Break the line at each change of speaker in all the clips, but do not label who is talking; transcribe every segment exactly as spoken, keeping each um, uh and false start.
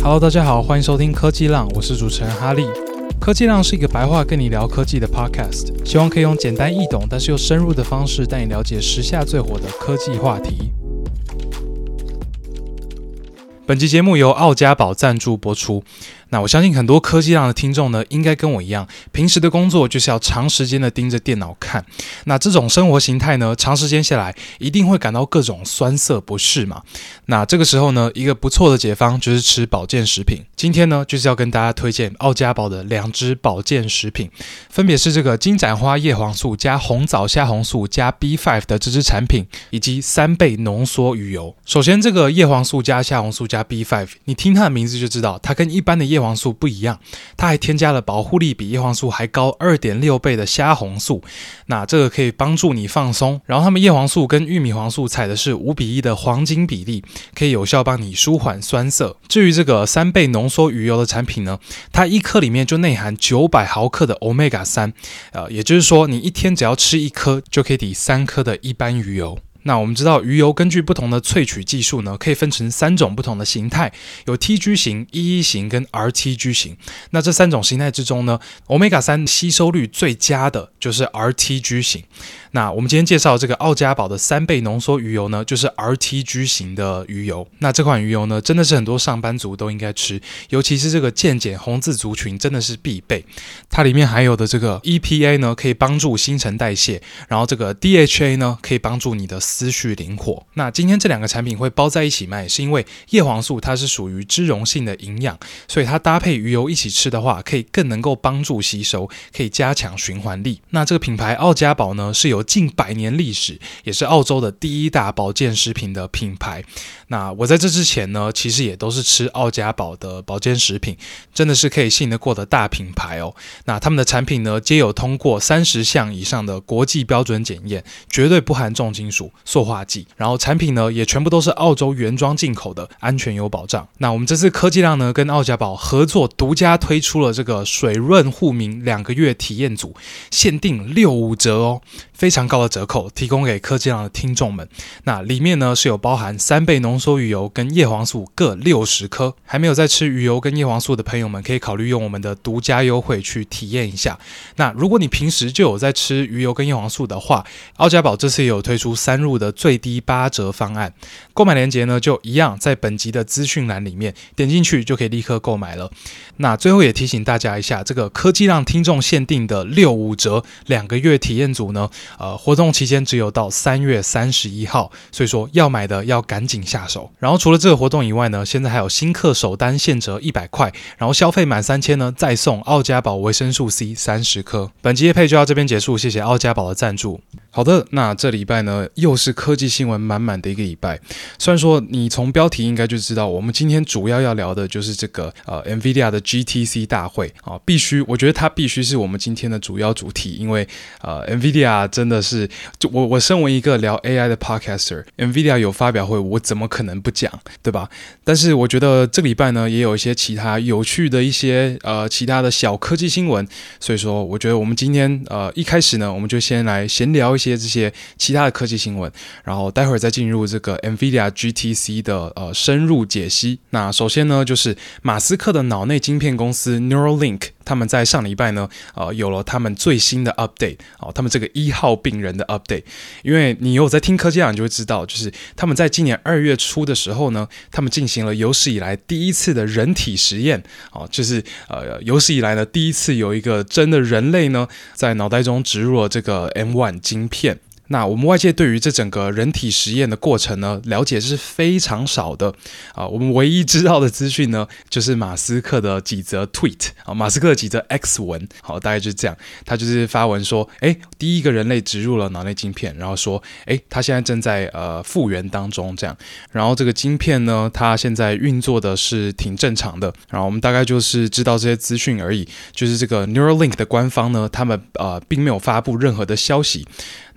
Hello， 大家好，欢迎收听科技浪，我是主持人哈利。科技浪是一个白话跟你聊科技的 podcast， 希望可以用简单易懂但是又深入的方式带你了解时下最火的科技话题。本期节目由奥家宝赞助播出。那我相信很多科技浪的听众呢，应该跟我一样，平时的工作就是要长时间的盯着电脑看。那这种生活形态呢，长时间下来，一定会感到各种酸涩不适嘛。那这个时候呢，一个不错的解方就是吃保健食品。今天呢，就是要跟大家推荐奥家宝的两支保健食品，分别是这个金盏花叶黄素加红枣虾红素加 B 五 的这支产品，以及三倍浓缩鱼油。首先，这个叶黄素加虾红素加 B 五， 你听它的名字就知道，它跟一般的叶黄素不一样，它还添加了保护力比叶黄素还高 二点六 倍的虾红素。那这个可以帮助你放松，然后他们叶黄素跟玉米黄素采的是五比一的黄金比例，可以有效帮你舒缓酸涩。至于这个三倍浓缩鱼油的产品呢，它一颗里面就内含九百毫克的 欧米伽三， 呃，也就是说你一天只要吃一颗就可以抵三颗的一般鱼油。那我们知道鱼油根据不同的萃取技术呢，可以分成三种不同的形态，有 T G 型、E E 型跟 R T G 型。那这三种形态之中呢， 欧米伽三 吸收率最佳的就是 R T G 型。那我们今天介绍这个奥家宝的三倍浓缩鱼油呢，就是 R T G 型的鱼油。那这款鱼油呢，真的是很多上班族都应该吃，尤其是这个健检红字族群真的是必备。它里面含有的这个 E P A 呢，可以帮助新陈代谢，然后这个 D H A 呢，可以帮助你的思绪灵活。那今天这两个产品会包在一起卖，是因为叶黄素它是属于脂溶性的营养，所以它搭配鱼油一起吃的话，可以更能够帮助吸收，可以加强循环力。那这个品牌奥家宝呢，是有近百年历史，也是澳洲的第一大保健食品的品牌。那我在这之前呢，其实也都是吃奥家宝的保健食品，真的是可以信得过的大品牌哦。那他们的产品呢，皆有通过三十项以上的国际标准检验，绝对不含重金属、塑化剂，然后产品呢也全部都是澳洲原装进口的，安全有保障。那我们这次科技浪呢跟奥家宝合作，独家推出了这个水润护明两个月体验组，限定六五折哦，非常高的折扣提供给科技浪的听众们。那里面呢是有包含三倍浓缩鱼油跟叶黄素各六十颗，还没有在吃鱼油跟叶黄素的朋友们，可以考虑用我们的独家优惠去体验一下。那如果你平时就有在吃鱼油跟叶黄素的话，奥家宝这次也有推出三入的最低八折方案，购买链接呢就一样在本集的资讯栏里面，点进去就可以立刻购买了。那最后也提醒大家一下，这个科技浪听众限定的六五折两个月体验组呢，呃，活动期间只有到三月三十一号，所以说要买的要赶紧下手。然后除了这个活动以外呢，现在还有新客首单现折一百块，然后消费满三千呢再送奥家宝维生素 C 三十颗。本集业配就到这边结束，谢谢奥家宝的赞助。好的，那这礼拜呢又是科技新闻满满的一个礼拜。虽然说你从标题应该就知道，我们今天主要要聊的就是这个呃 NVIDIA 的 G T C 大会啊、哦，必须，我觉得它必须是我们今天的主要主题，因为呃 NVIDIA 真的是，就我我身为一个聊 A I 的 podcaster，NVIDIA 有发表会，我怎么可能不讲，对吧？但是我觉得这个礼拜呢也有一些其他有趣的一些呃其他的小科技新闻，所以说我觉得我们今天呃一开始呢，我们就先来闲聊一些这些其他的科技新闻，然后待会儿再进入这个 NVIDIA G T C 的呃深入解析。那首先呢，就是马斯克的脑内晶片公司 Neuralink， 他们在上礼拜呢呃有了他们最新的 update， 哦，他们这个一号病人的 update。因为你有在听科技浪，你就会知道，就是他们在今年二月初的时候呢，他们进行了有史以来第一次的人体实验，哦，就是呃有史以来呢第一次有一个真的人类呢在脑袋中植入了这个 M 一 晶片。那我们外界对于这整个人体实验的过程呢，了解是非常少的啊。我们唯一知道的资讯呢，就是马斯克的几则 tweet 啊，马斯克的几则 X 文，好，大概就是这样。他就是发文说，哎，第一个人类植入了脑内晶片，然后说，哎，他现在正在呃复原当中，这样。然后这个晶片呢，它现在运作的是挺正常的。然后我们大概就是知道这些资讯而已。就是这个 Neuralink 的官方呢，他们呃并没有发布任何的消息。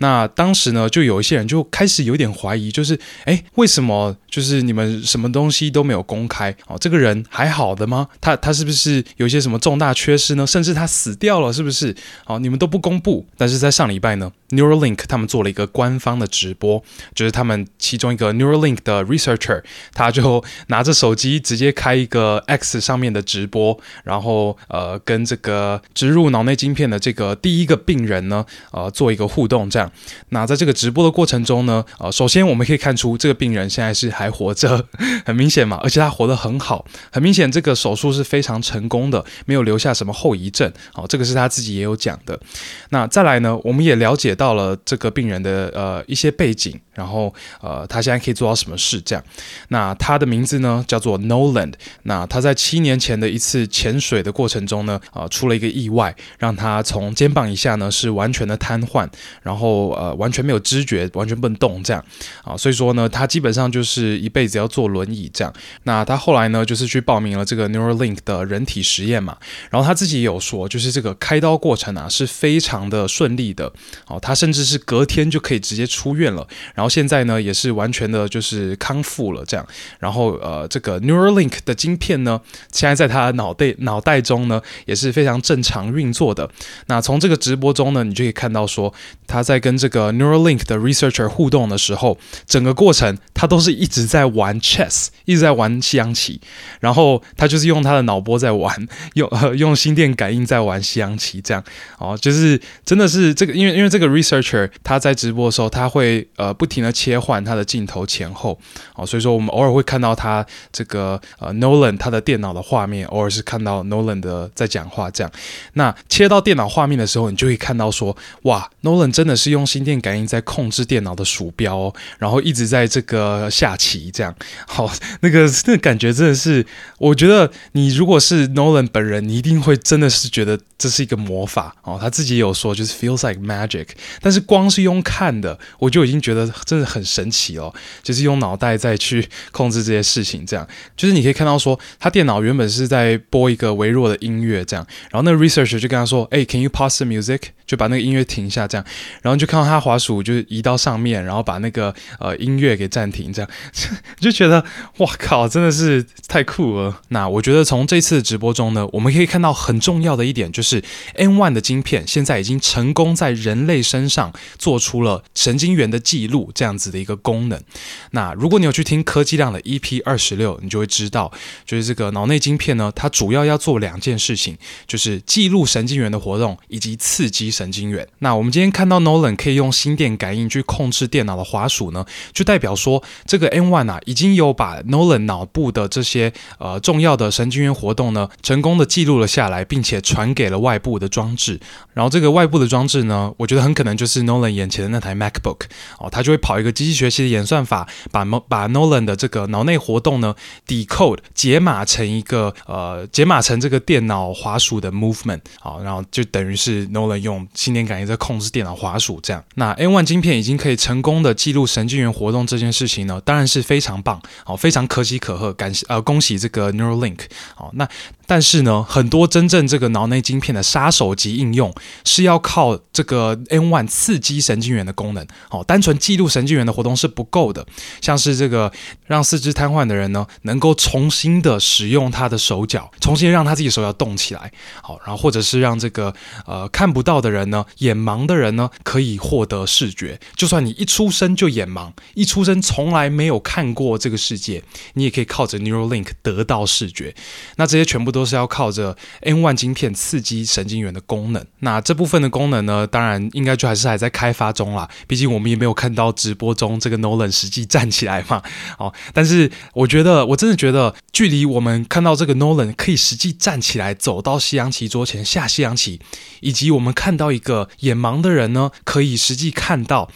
那当时呢，就有一些人就开始有点怀疑，就是哎，为什么就是你们什么东西都没有公开？哦，这个人还好的吗？他他是不是有一些什么重大缺失呢？甚至他死掉了，是不是？哦，你们都不公布。但是在上礼拜呢 ，Neuralink 他们做了一个官方的直播，就是他们其中一个 Neuralink 的 researcher， 他就拿着手机直接开一个 X 上面的直播，然后呃跟这个植入脑内晶片的这个第一个病人呢，呃做一个互动这样。那在这个直播的过程中呢，呃首先我们可以看出这个病人现在是还活着，很明显嘛，而且他活得很好，很明显这个手术是非常成功的，没有留下什么后遗症。好、哦，这个是他自己也有讲的。那再来呢，我们也了解到了这个病人的呃一些背景，然后呃他现在可以做到什么事这样。那他的名字呢叫做 Nolan， 那他在七年前的一次潜水的过程中呢，呃出了一个意外，让他从肩膀以下呢是完全的瘫痪，然后呃完全没有知觉，完全不能动这样啊、呃，所以说呢，他基本上就是一辈子要坐轮椅这样。那他后来呢，就是去报名了这个 Neuralink 的人体实验嘛，然后他自己也有说，就是这个开刀过程啊是非常的顺利的，哦，他甚至是隔天就可以直接出院了，然后现在呢也是完全的就是康复了这样。然后呃，这个 Neuralink 的晶片呢，现在在他的脑袋脑袋中呢也是非常正常运作的。那从这个直播中呢，你就可以看到说，他在跟这个 Neuralink 的 researcher 互动的时候，整个过程他都是一直在玩 chess， 一直在玩西洋棋，然后他就是用他的脑波在玩，用、呃、用心电感应在玩西洋棋，这样哦，就是真的是这个，因为因为这个 researcher 他在直播的时候，他会呃不停的切换他的镜头前后，哦，所以说我们偶尔会看到他这个呃 Nolan 他的电脑的画面，偶尔是看到 Nolan 的在讲话这样。那切到电脑画面的时候，你就会看到说，哇 ，Nolan 真的是用心电感应在控制电脑的鼠标、哦，然后一直在这个下棋这样。好，那个那个感觉真的是，我觉得你如果是 Nolan 本人，你一定会真的是觉得这是一个魔法哦。他自己也有说，就是 feels like magic， 但是光是用看的，我就已经觉得真的很神奇哦。就是用脑袋再去控制这些事情，这样就是你可以看到说，他电脑原本是在播一个微弱的音乐这样，然后那个 researcher 就跟他说，哎、欸、，Can you pause the music？ 就把那个音乐停下这样，然后就看到他滑鼠就是移到上面，然后把那个呃音乐给暂停这样，就觉得哇靠，真的是太酷了。那我觉得从这次的直播中呢，我们可以看到很重要的一点，就是 N 一 的晶片现在已经成功在人类身上做出了神经元的记录这样子的一个功能。那如果你有去听科技量的 E P 二十六， 你就会知道，就是这个脑内晶片呢，它主要要做两件事情，就是记录神经元的活动以及刺激神经元。那我们今天看到 Nolan 可以用心电感应去控制电脑的滑鼠呢，就代表说这个 N 一 啊已经有把 Nolan 脑部的这些呃重要的神经元活动呢，成功的记录了下来，并且传给了外部的装置。然后这个外部的装置呢，我觉得很可能就是 Nolan 眼前的那台 MacBook 哦，它就会跑一个机器学习的演算法，把把 Nolan 的这个脑内活动呢 decode 解码成一个呃解码成这个电脑滑鼠的 movement， 好，然后就等于是 Nolan 用心电感应在控制电脑滑鼠这样。那 N 一 晶片已经可以成功的记录神经元活动这件事情呢，当然是非常棒，好，非常可喜可贺，感呃恭喜这个 Neuralink。好，那但是呢，很多真正这个脑内晶片的杀手级应用是要靠这个 N 一 刺激神经元的功能，好，单纯记录神经元的活动是不够的，像是这个让四肢瘫痪的人呢，能够重新的使用他的手脚，重新让他自己手脚动起来，好，然后或者是让这个呃看不到的人呢，眼盲的人呢，可以获得视觉，就算你一出生就眼盲，一出生从来没有看过这个世界，你也可以靠着 Neuralink 得到视觉。那这些全部都是要靠着 N 一 晶片刺激神经元的功能。那这部分的功能呢，当然应该就还是还在开发中啦，毕竟我们也没有看到直播中这个 Nolan 实际站起来嘛。哦，但是我觉得，我真的觉得，距离我们看到这个 Nolan 可以实际站起来，走到西洋棋桌前下西洋棋，以及我们看到一个眼盲的人呢，可以实际看到，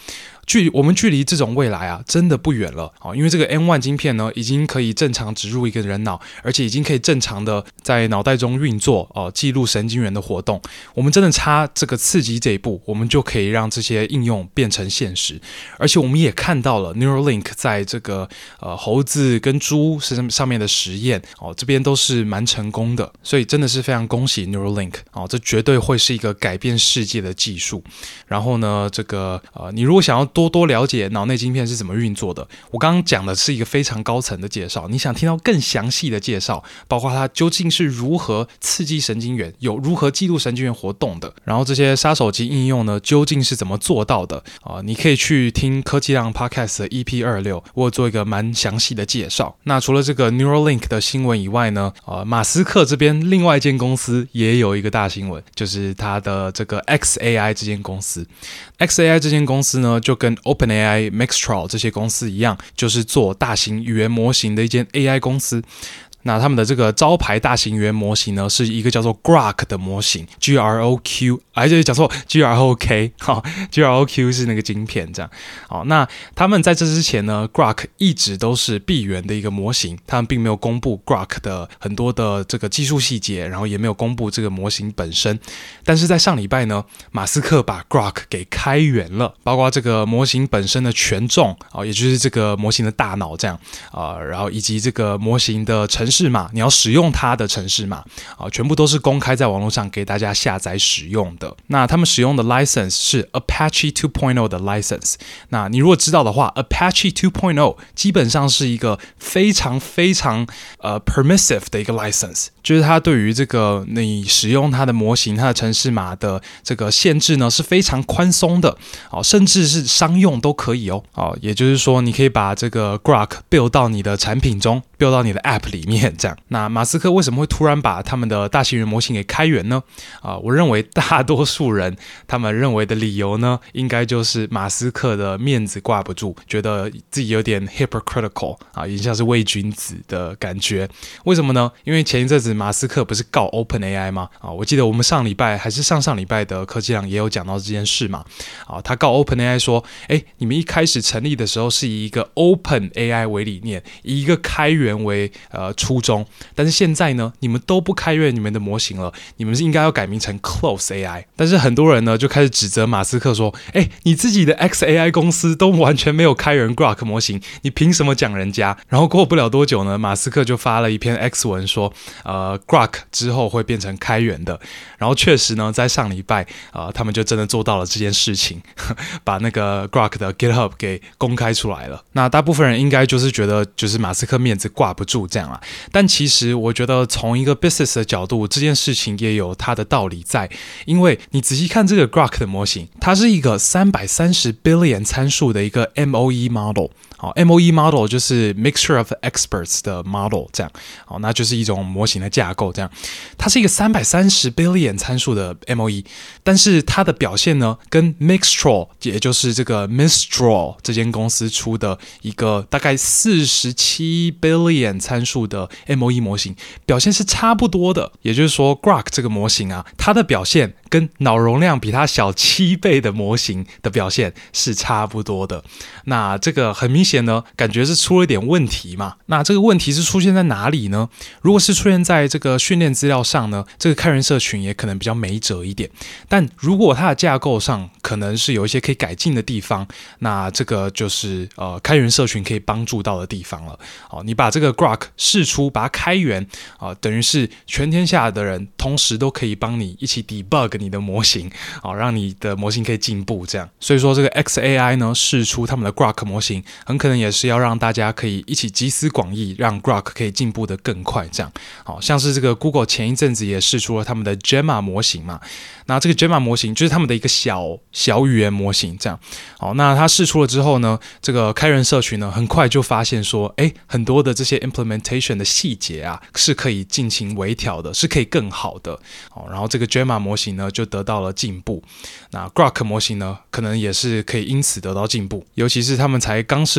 距我们距离这种未来啊，真的不远了啊！因为这个 M 一 晶片呢，已经可以正常植入一个人脑，而且已经可以正常的在脑袋中运作哦、呃，记录神经元的活动。我们真的差这个刺激这一步，我们就可以让这些应用变成现实。而且我们也看到了 Neuralink 在这个呃猴子跟猪身上面的实验哦，这边都是蛮成功的，所以真的是非常恭喜 Neuralink 哦，这绝对会是一个改变世界的技术。然后呢，这个呃，你如果想要多多了解脑内晶片是怎么运作的，我刚刚讲的是一个非常高层的介绍，你想听到更详细的介绍，包括它究竟是如何刺激神经元，有如何记录神经元活动的，然后这些杀手级应用呢，究竟是怎么做到的啊、呃？你可以去听科技浪 Podcast 的 E P 二十六，我有做一个蛮详细的介绍。那除了这个 Neuralink 的新闻以外呢，呃，马斯克这边另外一间公司也有一个大新闻，就是他的这个 X A I 这间公司。X A I 这间公司呢，就跟 OpenAI、Mistral 这些公司一样，就是做大型语言模型的一间 A I 公司。那他们的这个招牌大型语言模型呢，是一个叫做 Grok 的模型 ，G R O Q， 哎，这讲错 ，G R O K， 好 ，G R O Q 是那个晶片这样。好，那他们在这之前呢 ，Grok 一直都是闭源的一个模型，他们并没有公布 Grok 的很多的这个技术细节，然后也没有公布这个模型本身。但是在上礼拜呢，马斯克把 Grok 给开源了，包括这个模型本身的权重啊、哦，也就是这个模型的大脑这样啊、呃，然后以及这个模型的程式码，你要使用它的程式码啊、呃，全部都是公开在网络上给大家下载使用的。那他们使用的 license 是 Apache 二点零 的 license。那你如果知道的话 ，Apache 二点零基本上是一个非常非常呃 permissive 的一个 license， 就是它对于这个你使用它的模型、它的程式码的这个限制呢是非常宽松的，哦，甚至是商用都可以哦。哦，也就是说，你可以把这个 Grok build 到你的产品中 ，build 到你的 App 里面，这样。那马斯克为什么会突然把他们的大型语言模型给开源呢？啊、呃，我认为大多数人他们认为的理由呢，应该就是马斯克的面子挂不住，觉得自己有点 hypocritical 啊，也像是伪君子的感觉。为什么呢？因为前一阵子马斯克不是告 OpenAI 吗？啊，我记得我们上礼拜还是上上礼拜的科技浪也有讲到这件事嘛。啊，他告 OpenAI 说，哎，你们一开始成立的时候是以一个 OpenAI 为理念，以一个开源为呃初衷，但是现在呢，你们都不开源你们的模型了，你们是应该要改名成 Close A I。但是很多人呢就开始指责马斯克说，哎，你自己的 X A I 公司都完全没有开源 Grok 模型，你凭什么讲人家？然后过不了多久呢，马斯克就发了一篇 X 文说，呃 ，Grok 之后会变成开源的。然后确实呢，在上礼拜，呃，他们就真的做到了这件事情，把那个 Grok 的 GitHub 给公开出来了。那大部分人应该就是觉得，就是马斯克面子挂不住这样啦。但其实我觉得从一个 business 的角度，这件事情也有它的道理在，因为你仔细看这个 Grok 的模型，它是一个三百三十 billion 参数的一个 M O E model。好 ，M O E model 就是 mixture of experts 的 model， 这样，好，那就是一种模型的架构，这样，它是一个三百三十 billion 参数的 M O E， 但是它的表现呢，跟 Mistral， 也就是这个 Mistral 这间公司出的一个大概四十七 billion 参数的 M O E 模型，表现是差不多的。也就是说 ，Grok 这个模型啊，它的表现跟脑容量比它小七倍的模型的表现是差不多的。那这个很明显呢，感觉是出了一点问题嘛。那这个问题是出现在哪里呢？如果是出现在这个训练资料上呢，这个开源社群也可能比较没辙一点。但如果它的架构上可能是有一些可以改进的地方，那这个就是呃开源社群可以帮助到的地方了。哦，你把这个 Grok 释出，把它开源啊、呃，等于是全天下的人同时都可以帮你一起 debug 你的模型，啊、哦，让你的模型可以进步这样。所以说这个 X A I 呢释出他们的 Grok 模型，很可能也是要让大家可以一起集思广益，让 Grok 可以进步得更快这样。好，像是这个 Google 前一阵子也释出了他们的 Gemma 模型嘛，那这个 Gemma 模型就是他们的一个小小语言模型这样。好，那它释出了之后呢，这个开源社群呢很快就发现说，哎，很多的这些 implementation 的细节啊是可以进行微调的，是可以更好的。好，然后这个 Gemma 模型呢就得到了进步。那 Grok 模型呢可能也是可以因此得到进步，尤其是他们才刚释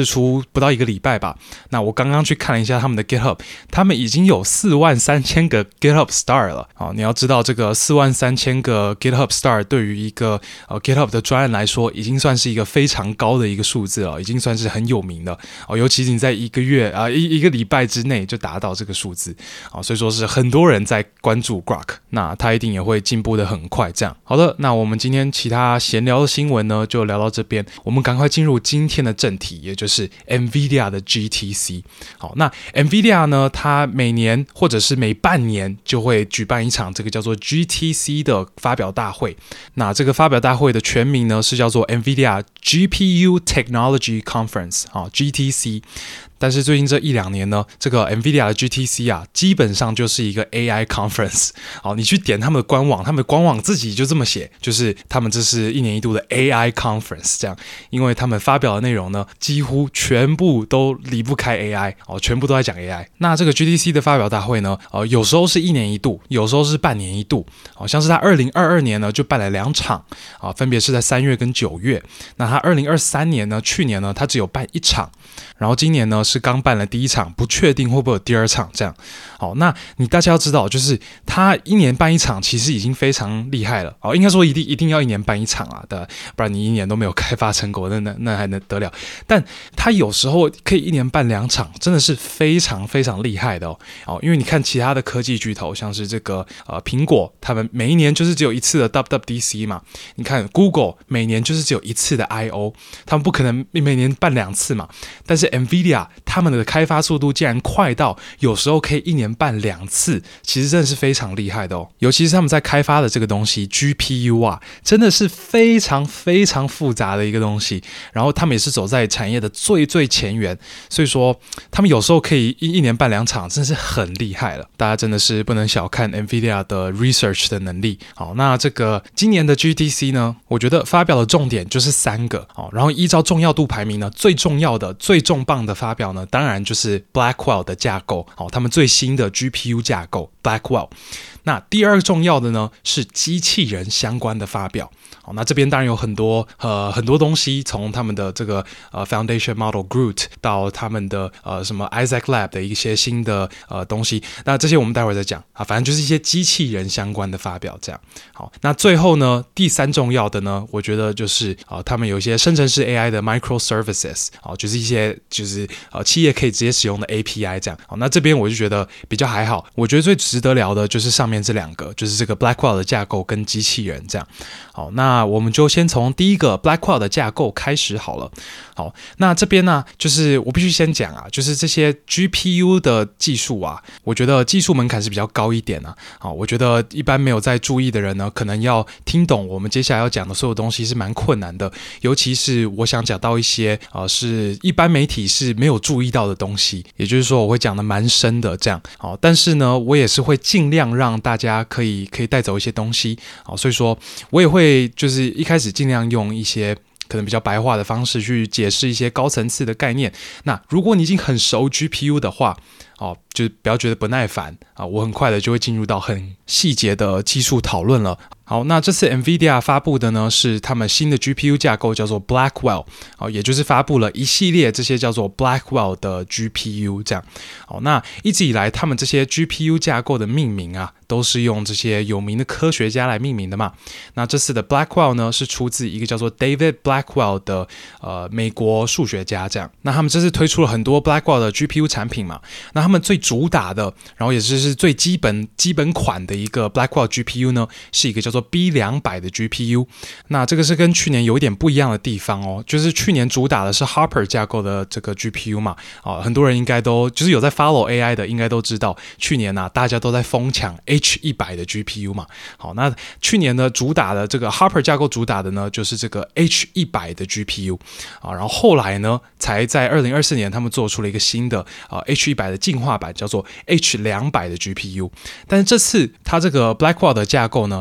出不到一个礼拜吧。那我刚刚去看了一下他们的 GitHub， 他们已经有四万三千个 GitHub Star 了。好，你要知道这个四万三千个 GitHub Star 对于一个呃 GitHub 的专案来说，已经算是一个非常高的一个数字了，已经算是很有名的。哦，尤其是你在一个月啊、呃、一一个礼拜之内就达到这个数字，啊、哦，所以说是很多人在关注 Grok， 那它一定也会进步的很快。这样，好的，那我们今天其他闲聊的新闻呢，就聊到这边，我们赶快进入今天的正题，也就是 NVIDIA 的 G T C。好，那 NVIDIA 呢，它每年或者是每半年就会举办一场这个叫做 G T C 的发表大会。那这个发表大会的全名呢是叫做 NVIDIA G P U Technology Conference， 啊 G T C。但是最近这一两年呢，这个 NVIDIA 的 G T C 啊，基本上就是一个 A I conference。好，你去点他们的官网，他们的官网自己就这么写，就是他们这是一年一度的 A I conference， 这样，因为他们发表的内容呢，几乎全部都离不开 A I， 哦，全部都在讲 A I。那这个 G T C 的发表大会呢，呃，有时候是一年一度，有时候是半年一度，好、哦、像是他二零二二年呢就办了两场，啊、哦，分别是在三月跟九月。那他二零二三年呢，去年呢，他只有办一场，然后今年呢。是刚办了第一场，不确定会不会有第二场这样。好，那你大家要知道，就是他一年办一场，其实已经非常厉害了。哦，应该说一定一定要一年办一场啊的，不然你一年都没有开发成果，那那那还能得了？但他有时候可以一年办两场，真的是非常非常厉害的哦。哦，因为你看其他的科技巨头，像是这个呃苹果，他们每一年就是只有一次的 W W D C 嘛。你看 Google 每年就是只有一次的 I O， 他们不可能每年办两次嘛。但是 NVIDIA他们的开发速度竟然快到有时候可以一年办两次，其实真的是非常厉害的哦。尤其是他们在开发的这个东西 G P U 啊，真的是非常非常复杂的一个东西。然后他们也是走在产业的最最前沿，所以说他们有时候可以一一年办两场，真的是很厉害了。大家真的是不能小看 NVIDIA 的 research 的能力。好，那这个今年的 G T C 呢，我觉得发表的重点就是三个。好，然后依照重要度排名呢，最重要的、最重磅的发表呢，当然就是 Blackwell 的架构，好，他们最新的 G P U 架构 Blackwell。那第二重要的呢是机器人相关的发表。好，那这边当然有很多呃很多东西，从他们的这个呃 Foundation Model Groot 到他们的呃什么 Isaac Lab 的一些新的呃东西，那这些我们待会儿再讲啊，反正就是一些机器人相关的发表这样。好，那最后呢，第三重要的呢，我觉得就是啊、呃、他们有一些生成式 A I 的 microservices， 好，就是一些就是呃企业可以直接使用的 A P I 这样。好，那这边我就觉得比较还好，我觉得最值得聊的就是上面这两个，就是这个 Blackwell 的架构跟机器人这样。好，那我们就先从第一个 Blackwell 的架构开始好了。好，那这边呢，就是我必须先讲啊，就是这些 G P U 的技术啊，我觉得技术门槛是比较高一点啊。好，我觉得一般没有在注意的人呢，可能要听懂我们接下来要讲的所有东西是蛮困难的，尤其是我想讲到一些呃是一般媒体是没有注意到的东西，也就是说我会讲的蛮深的这样。好，但是呢，我也是会尽量让大家可以可以带走一些东西。好，所以说我也会就是一开始尽量用一些可能比较白话的方式去解释一些高层次的概念。那如果你已经很熟 G P U 的话，哦，就不要觉得不耐烦啊，我很快的就会进入到很细节的技术讨论了。好，那这次 NVIDIA 发布的呢是他们新的 G P U 架构，叫做 Blackwell， 好，也就是发布了一系列这些叫做 Blackwell 的 G P U 这样。好，那一直以来他们这些 G P U 架构的命名啊，都是用这些有名的科学家来命名的嘛。那这次的 Blackwell 呢是出自一个叫做 David Blackwell 的呃美国数学家这样。那他们这次推出了很多 Blackwell 的 G P U 产品嘛，那他们最主打的，然后也就是最基本基本款的一个 Blackwell G P U 呢，是一个叫做 B 两百 的 G P U。 那这个是跟去年有一点不一样的地方哦，就是去年主打的是 Hopper 架构的这个 G P U 嘛，哦，很多人应该都就是有在 follow A I 的应该都知道，去年啊大家都在疯抢 H 一百 的 G P U 嘛。好，那去年呢主打的这个 Hopper 架构主打的呢就是这个 H 一百 的 G P U 啊，然后后来呢才在二零二四年他们做出了一个新的呃 H 一百 的进化版，叫做 H 两百 的 G P U。 但是这次它这个 Blackwell 的架构呢，它一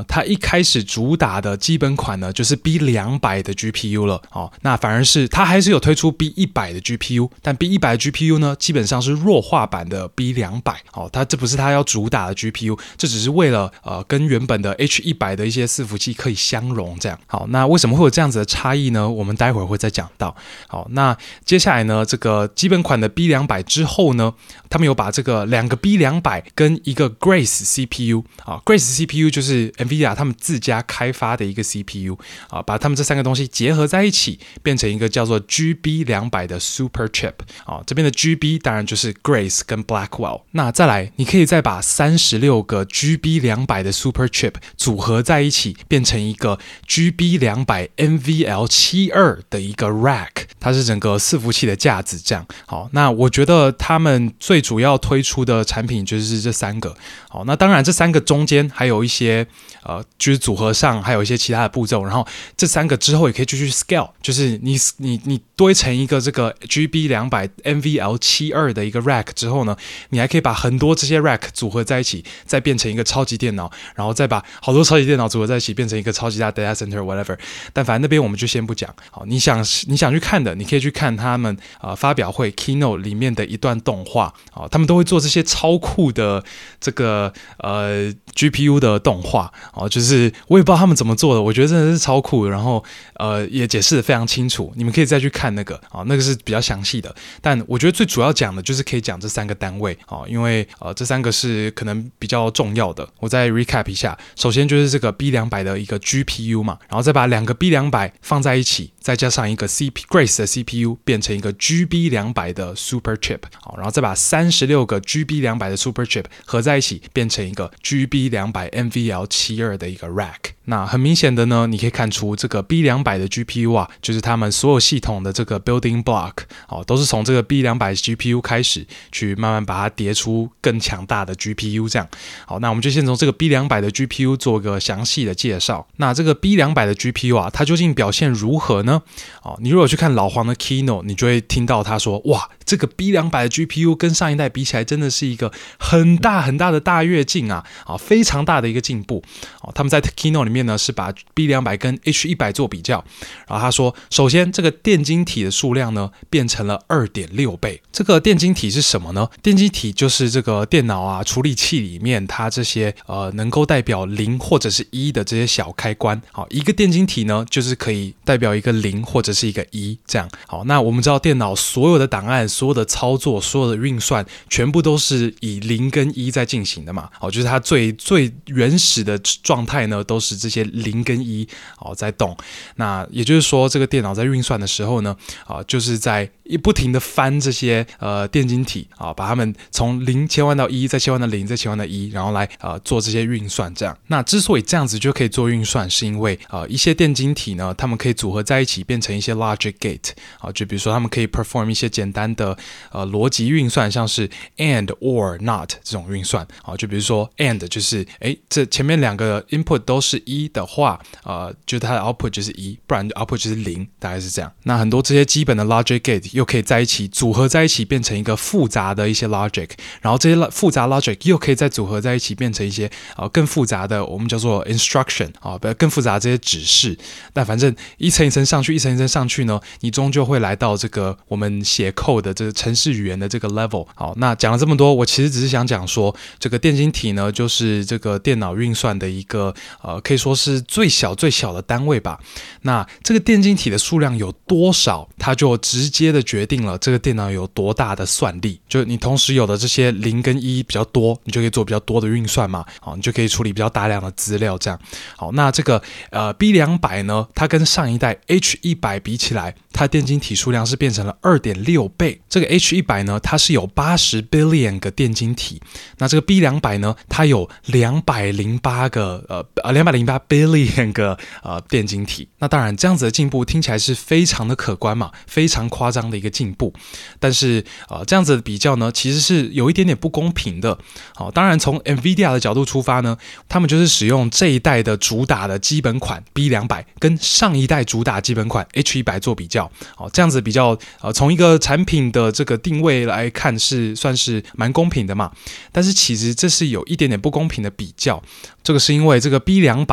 开始主打的基本款呢，就是 B 两百 的 G P U 了哦。那反而是它还是有推出 B 一百 的 G P U， 但 B 一百 的 G P U 呢，基本上是弱化版的 B 两百哦。它这不是它要主打的 G P U， 这只是为了呃跟原本的 H 一百 的一些伺服器可以相容这样。好，那为什么会有这样子的差异呢？我们待会儿会再讲到。好，那接下来呢，这个基本款的 B 两百 之后呢，他们有把这个两个 B 两百 跟一个 Grace C P U 啊 ，Grace C P U 就是 NVIDIA 他们自家开发的一个 C P U 啊，把他们这三个东西结合在一起，变成一个叫做 G B 两百 的 Super Chip 啊。这边的 G B 当然就是 Grace 跟 Blackwell。那再来，你可以再把三十六个 G B 两百 的 Super Chip 组合在一起，变成一个 G B 两百 N V L 七十二 的一个 Rack， 它是整个伺服器的架子这样。好，那我觉得他们最主要推出的产品就是这三个。好，那当然这三个中间还有一些呃，就是组合上还有一些其他的步骤，然后这三个之后也可以继续 scale， 就是你你你堆成一个这个 G B 两百 N V L 七十二 的一个 rack 之后呢，你还可以把很多这些 rack 组合在一起，再变成一个超级电脑，然后再把好多超级电脑组合在一起，变成一个超级大 data center whatever。但反正那边我们就先不讲。好，你想你想去看的，你可以去看他们呃发表会 keynote 里面的一段动画。好，他们都会做这些超酷的这个呃 G P U 的动画。好，就是我也不知道他们怎么做的，我觉得真的是超酷的，然后呃也解释得非常清楚，你们可以再去看那个。好，那个是比较详细的，但我觉得最主要讲的就是可以讲这三个单位。好，因为呃这三个是可能比较重要的，我再 recap 一下。首先就是这个 B 两百 的一个 G P U 嘛，然后再把两个 B 两百 放在一起，再加上一个 C P Grace 的 C P U 变成一个 G B 两百 的 Super Chip。好，然后再把三十六个 G B 两百 的 Super Chip 合在一起，变成一个 G B 两百 N V L 七十二 的一个 rack。那很明显的呢，你可以看出这个 B 两百 的 G P U 啊，就是他们所有系统的这个 building block， 哦，都是从这个 B 两百 G P U 开始，去慢慢把它叠出更强大的 G P U 这样。好，那我们就先从这个 B 两百 的 G P U 做个详细的介绍。那这个 B 两百 的 G P U 啊，它究竟表现如何呢？哦，你如果去看老黄的 keynote， 你就会听到他说，哇，这个 B 两百 的 G P U 跟上一代比起来，真的是一个很大很大的大跃进啊，啊，非常大的一个进步。哦，他们在 keynote 里面呢是把 B 两百 跟 H 一百 做比较，然后他说，首先这个电晶体的数量呢变成了 二点六倍。这个电晶体是什么呢？电晶体就是这个电脑啊处理器里面它这些呃能够代表零或者是一的这些小开关。好，一个电晶体呢就是可以代表一个零或者是一个一这样。好，那我们知道电脑所有的档案、所有的操作、所有的运算，全部都是以零跟一在进行的嘛。好，就是它最最原始的状态呢都是这些零跟一好在动。那也就是说，这个电脑在运算的时候呢，啊，就是在不停的翻这些呃电晶体啊，把它们从零切换到一，再切换到零，再切换到一，然后来呃做这些运算。这样，那之所以这样子就可以做运算，是因为呃一些电晶体呢，它们可以组合在一起变成一些 logic gate 啊，就比如说它们可以 perform 一些简单的呃逻辑运算，像是 and or not 这种运算啊，就比如说 and 就是哎这前面两个 input 都是一的话，呃就它的 output 就是一，不然 output 就是零，大概是这样。那很多这些基本的 logic gate 又可以在一起组合在一起变成一个复杂的一些 logic， 然后这些复杂 logic 又可以再组合在一起变成一些呃更复杂的我们叫做 instruction 啊，更复杂的这些指示。但反正一层一层上去，一层一层上去呢，你终究会来到这个我们写 code 的这个程式语言的这个 level。好，那讲了这么多，我其实只是想讲说，这个电晶体呢，就是这个电脑运算的一个呃可以说是最小最小的单位吧。那这个电晶体的数量有多少，它就直接的决定了这个电脑有多大的算力。就你同时有的这些零跟一比较多，你就可以做比较多的运算嘛。好，你就可以处理比较大量的资料这样。好，那这个呃 B 两百 呢，它跟上一代 H 一百 比起来，它电晶体数量是变成了 二点六倍。这个 H 一百 呢，它是有八十 billion 个电晶体。那这个 B 两百 呢，它有两百零八个呃呃两百零八 billion 个呃电晶体。那当然这样子的进步听起来是非常的可观嘛，非常夸张的一个进步。但是呃这样子的比较呢，其实是有一点点不公平的。好，当然从 NVIDIA 的角度出发呢，他们就是使用这一代的主打的基本款 B 两百 跟上一代主打基本款 H 一百 做比较。好，这样子比较呃从一个产品的这个定位来看是算是蛮公平的嘛。但是其实这是有一点点不公平的比较。这个是因为这个 B 两百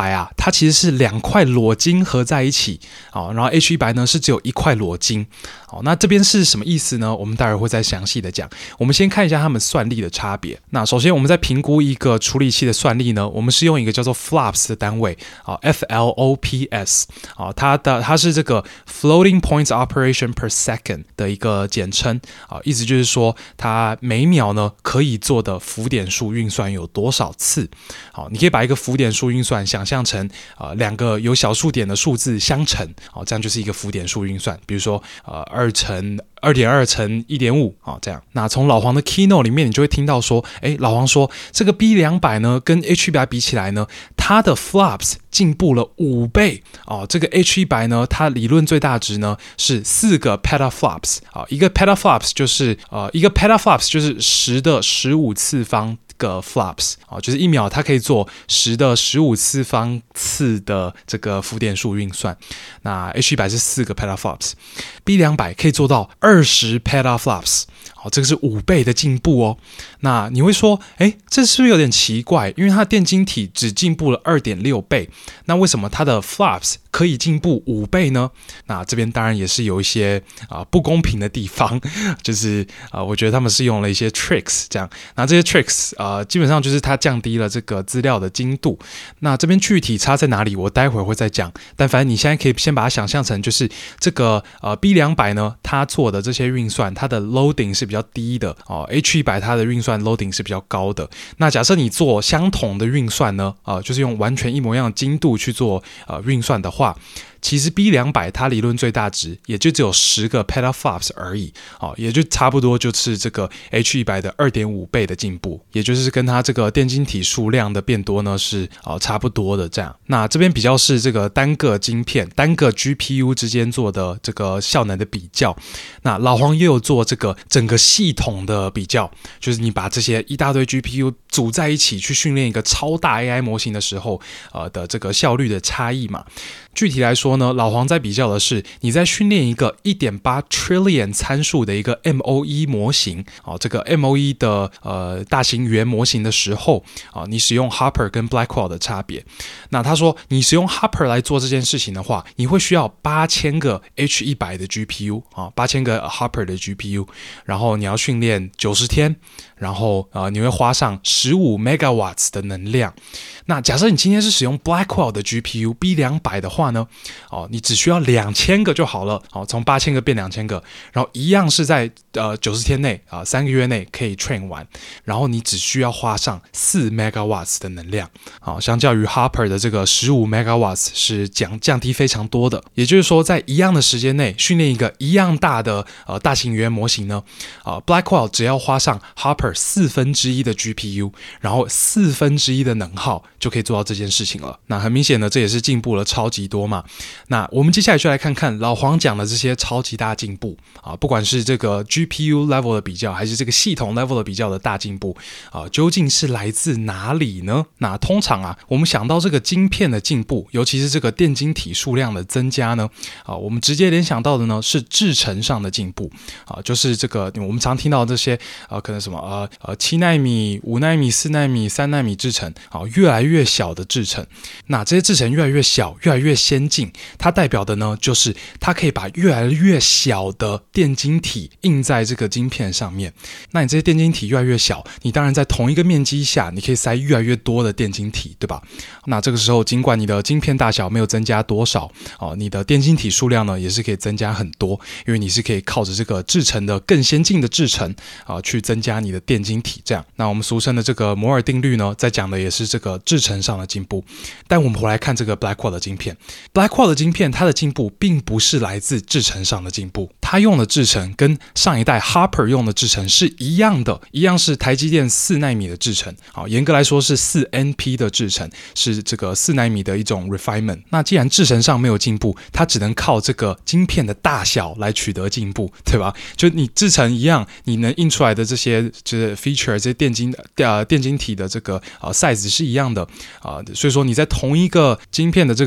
百啊，它其实是两块裸晶合在一起，哦，然后 H 一百 呢是只有一块裸晶。好，那这边是什么意思呢？我们待会会再详细的讲。我们先看一下它们算力的差别。那首先我们在评估一个处理器的算力呢，我们是用一个叫做 flops 的单位，啊 ，F L O P S， 啊，它的它是这个 floating points operation per second 的一个简称，啊，意思就是说它每秒呢可以做的浮点数运算有多少次。好，你可以把一个浮点数运算想象成呃两个有小数点的数字相乘，好，这样就是一个浮点数运算。比如说呃二乘二点二乘一点五啊，这样。那从老黄的 keynote 里面，你就会听到说，哎，老黄说这个 B 两百 呢，跟 H 一百 比起来呢，它的 flops 进步了五倍哦。这个 H 一百 呢，它理论最大值呢是四个 petaflops 啊，一个 petaflops 就是呃一个 petaflops 就是十的十五次方个 flops 啊，就是一秒它可以做十的十五次方次的这个浮点数运算。那 H 一百 是四个 petaflops，B 两百 可以做到二十 petaflops。好，这个是五倍的进步哦。那你会说，哎，这是不是有点奇怪？因为它的电晶体只进步了 二点六倍，那为什么它的 flops 可以进步五倍呢？那这边当然也是有一些啊、呃、不公平的地方，就是啊、呃，我觉得他们是用了一些 tricks 这样。那这些 tricks 啊、呃，基本上就是它降低了这个资料的精度。那这边具体差在哪里，我待会会再讲。但反正你现在可以先把它想象成，就是这个呃 B 两百 呢，它做的这些运算，它的 loading 是比较低的哦 ，H 一百 它的运算 loading 是比较高的。那假设你做相同的运算呢，呃，就是用完全一模一样的精度去做呃运算的话，其实 B 两百 它理论最大值也就只有十个 petaflops 而已，哦，也就差不多就是这个 H 一百 的 二点五倍的进步，也就是跟它这个电晶体数量的变多呢是哦差不多的这样。那这边比较是这个单个晶片、单个 G P U 之间做的这个效能的比较。那老黄也有做这个整个系统的比较，就是你把这些一大堆 G P U 组在一起去训练一个超大 A I 模型的时候，呃的这个效率的差异嘛。具体来说呢，老黄在比较的是你在训练一个 一点八 trillion 参数的一个 M O E 模型，哦，这个 M O E 的呃大型语言模型的时候，哦，你使用 Hopper 跟 Blackwell 的差别。那他说你使用 Hopper 来做这件事情的话，你会需要八千个 H 一百 的 G P U 啊，八千个 Hopper 的 G P U， 然后你要训练九十天，然后呃你会花上十五 megawatts 的能量。那假设你今天是使用 Blackwell 的 G P U B 两百 的话呢，哦，你只需要两千个就好了，哦，从八千个变两千个，然后一样是在呃九十天内啊、呃、三个月内可以 train 完，然后你只需要花上四 megawatts 的能量，好、哦，相较于 Hopper 的这个十五 megawatts 是降降低非常多的。也就是说，在一样的时间内训练一个一样大的呃大型语言模型呢，啊、呃、Blackwell 只要花上 Hopper 四分之一的 G P U， 然后四分之一的能耗，就可以做到这件事情了。那很明显呢，这也是进步了超级多嘛。那我们接下来就来看看老黄讲的这些超级大进步啊，不管是这个 G P U level 的比较，还是这个系统 level 的比较的大进步啊，究竟是来自哪里呢？那通常啊，我们想到这个晶片的进步，尤其是这个电晶体数量的增加呢，啊，我们直接联想到的呢是制程上的进步啊，就是这个我们常听到这些呃，可能什么呃呃七奈米、五奈米、四奈米、三奈米制程啊，越来越小的制程。那这些制程越来越小，越来越先进，它代表的呢就是它可以把越来越小的电晶体印在这个晶片上面。那你这些电晶体越来越小，你当然在同一个面积下，你可以塞越来越多的电晶体，对吧？那这个时候，尽管你的晶片大小没有增加多少，哦，你的电晶体数量呢也是可以增加很多，因为你是可以靠着这个制程的更先进的制程啊、呃，去增加你的电晶体。这样，那我们俗称的这个摩尔定律呢，在讲的也是这个制程上的进步。但我们回来看这个 Blackwell 的晶片 ，Blackwell 的晶片它的进步并不是来自制程上的进步，它用的制程跟上一代 Hopper 用的制程是一样的，一样是台积电四奈米的制程，好，严格来说是四 N P 的制程，是这个四奈米的一种 refinement。那既然制程上没有进步，它只能靠这个晶片的大小来取得进步，对吧？就你制程一样，你能印出来的这些就是 feature 这些电晶呃电晶体的这个呃 size 是一样的啊、呃，所以说你在同一个晶片的这个面积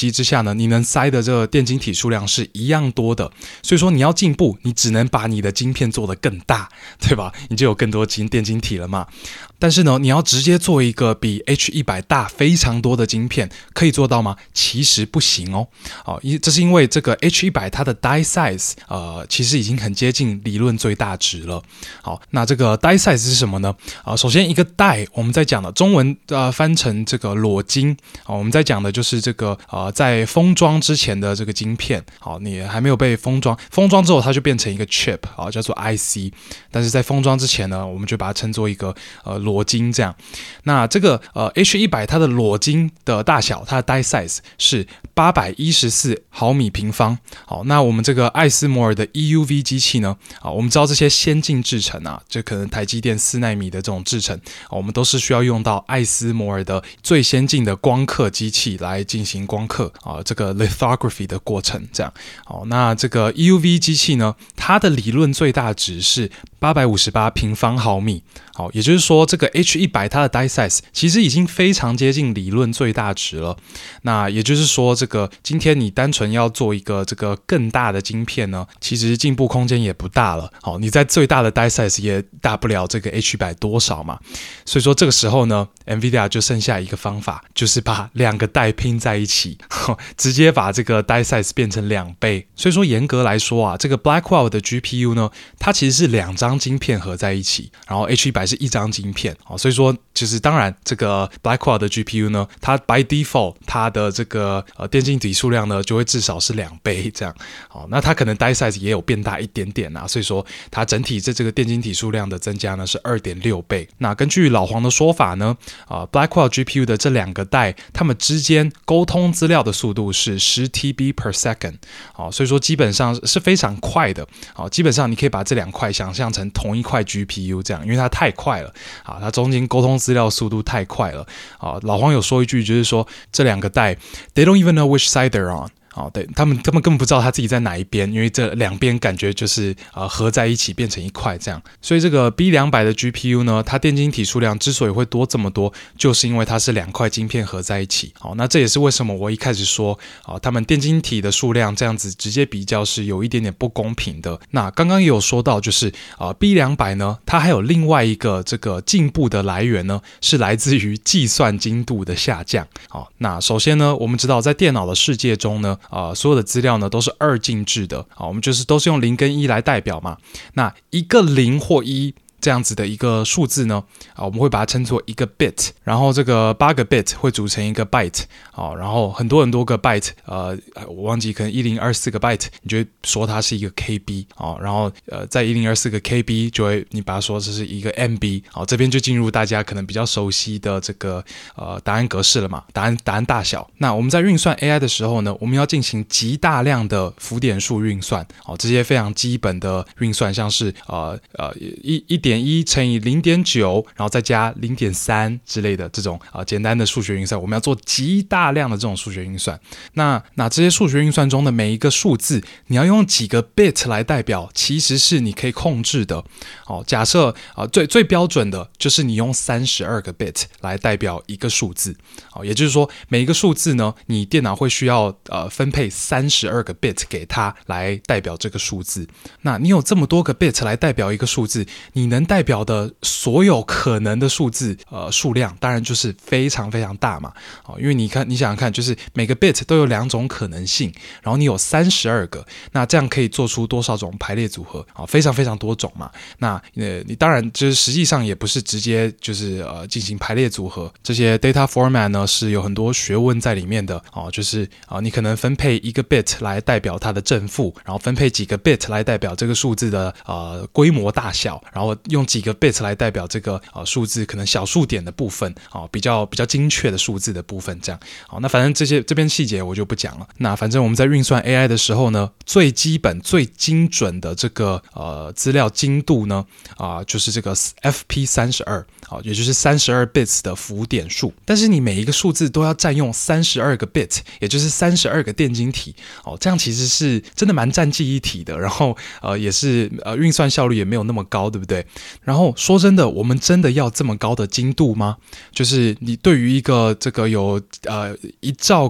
期之下呢，你能塞的这个电晶体数量是一样多的，所以说你要进步，你只能把你的晶片做得更大，对吧？你就有更多电晶体了嘛。但是呢，你要直接做一个比 H 一百 大非常多的晶片，可以做到吗？其实不行哦。哦，这是因为这个 H 一百 它的 die size 呃，其实已经很接近理论最大值了。好，那这个 die size 是什么呢？啊、呃，首先一个 die 我们在讲的中文呃翻成这个裸晶，啊、呃，我们在讲的就是这个呃在封装之前的这个晶片。好，你还没有被封装，封装之后它就变成一个 chip 啊、呃，叫做 I C。但是在封装之前呢，我们就把它称作一个呃。裸晶这样，那这个呃 H 一百 它的裸晶的大小，它的 die size 是八百一十四毫米平方。好，那我们这个艾斯摩尔的 E U V 机器呢，啊，我们知道这些先进制程啊，就可能台积电四奈米的这种制程，啊，我们都是需要用到艾斯摩尔的最先进的光刻机器来进行光刻啊，这个 lithography 的过程这样。好，那这个 E U V 机器呢，它的理论最大值是八百五十八平方毫米。好，也就是说，这个 H 一百 它的 die size 其实已经非常接近理论最大值了。那也就是说，这个今天你单纯要做一个这个更大的晶片呢，其实进步空间也不大了。好，你在最大的 die size 也大不了这个 H 一百 多少嘛。所以说这个时候呢 ，NVIDIA 就剩下一个方法，就是把两个 die 拼在一起，直接把这个 die size 变成两倍。所以说严格来说啊，这个 Blackwell 的 G P U 呢，它其实是两张晶片合在一起，然后 H 一百是一张晶片，所以说就是当然这个 Blackwell 的 G P U 呢，它 by default 它的这个呃电晶体数量呢就会至少是两倍这样。好，那它可能 die size 也有变大一点点啊，所以说它整体这这个电晶体数量的增加呢是 二点六倍。那根据老黄的说法呢，呃 Blackwell G P U 的这两个代，它们之间沟通资料的速度是十 T B per second。好，所以说基本上是非常快的。好，基本上你可以把这两块想象成同一块 G P U 这样，因为它太快了。啊，它中间沟通资料速度太快了。啊，老黄有说一句，就是说这两个代 ，they don't even know which side they're on。哦，对，他们根本根本不知道他自己在哪一边，因为这两边感觉就是呃合在一起变成一块这样。所以这个 B 两百 的 G P U 呢，它电晶体数量之所以会多这么多，就是因为它是两块晶片合在一起。好，那这也是为什么我一开始说啊，他们电晶体的数量这样子直接比较是有一点点不公平的。那刚刚也有说到，就是啊 B 两百 呢，它还有另外一个这个进步的来源呢，是来自于计算精度的下降。好，那首先呢，我们知道在电脑的世界中呢。呃，所有的资料呢都是二进制的，好，我们就是都是用零跟一来代表嘛。那一个零或一这样子的一个数字呢，啊，我们会把它称作一个 bit， 然后这个八个 bit 会组成一个 byte， 好，然后很多很多个 byte， 呃，我忘记可能一零二四个 byte， 你就会说它是一个 K B， 好，然后呃，在一零二四个 K B 就会你把它说这是一个 M B， 好，这边就进入大家可能比较熟悉的这个呃答案格式了嘛，答案答案大小。那我们在运算 A I 的时候呢，我们要进行极大量的浮点数运算，好，这些非常基本的运算，像是呃呃一一点一乘以 零点九， 然后再加 零点三 之类的这种呃简单的数学运算，我们要做极大量的这种数学运算。那那这些数学运算中的每一个数字，你要用几个 bit 来代表，其实是你可以控制的。好，假设啊、呃、最最标准的就是你用三十二个 bit 来代表一个数字。好，也就是说每一个数字呢，你电脑会需要呃分配三十二个 bit 给它来代表这个数字。那你有这么多个 bit 来代表一个数字，你能代表的所有可能的数字呃数量当然就是非常非常大嘛。好，因为你看你想想看，就是每个 bit 都有两种可能性，然后你有三十二个，那这样可以做出多少种排列组合？好，非常非常多种嘛。那呃你当然就是实际上也不是直接就是呃进行排列组合，这些 data format 呢是有很多学问在里面的。哦，就是啊、呃、你可能分配一个 bit 来代表它的正负，然后分配几个 bit 来代表这个数字的呃规模大小，然后用几个 bit 来代表这个呃数字可能小数点的部分，哦，比较比较精确的数字的部分，这样。好，那反正这些这边细节我就不讲了。那反正我们在运算 A I 的时候呢，最基本最精准的这个呃资料精度呢，啊、呃、就是这个 F P 三十二，好，也就是三十二 bits 的浮点数。但是你每一个数字都要占用三十二个 bit， 也就是三十二个电晶体。哦，这样其实是真的蛮占记忆体的，然后呃也是呃运算效率也没有那么高，对不对？然后说真的，我们真的要这么高的精度吗？就是你对于一个这个有呃一兆个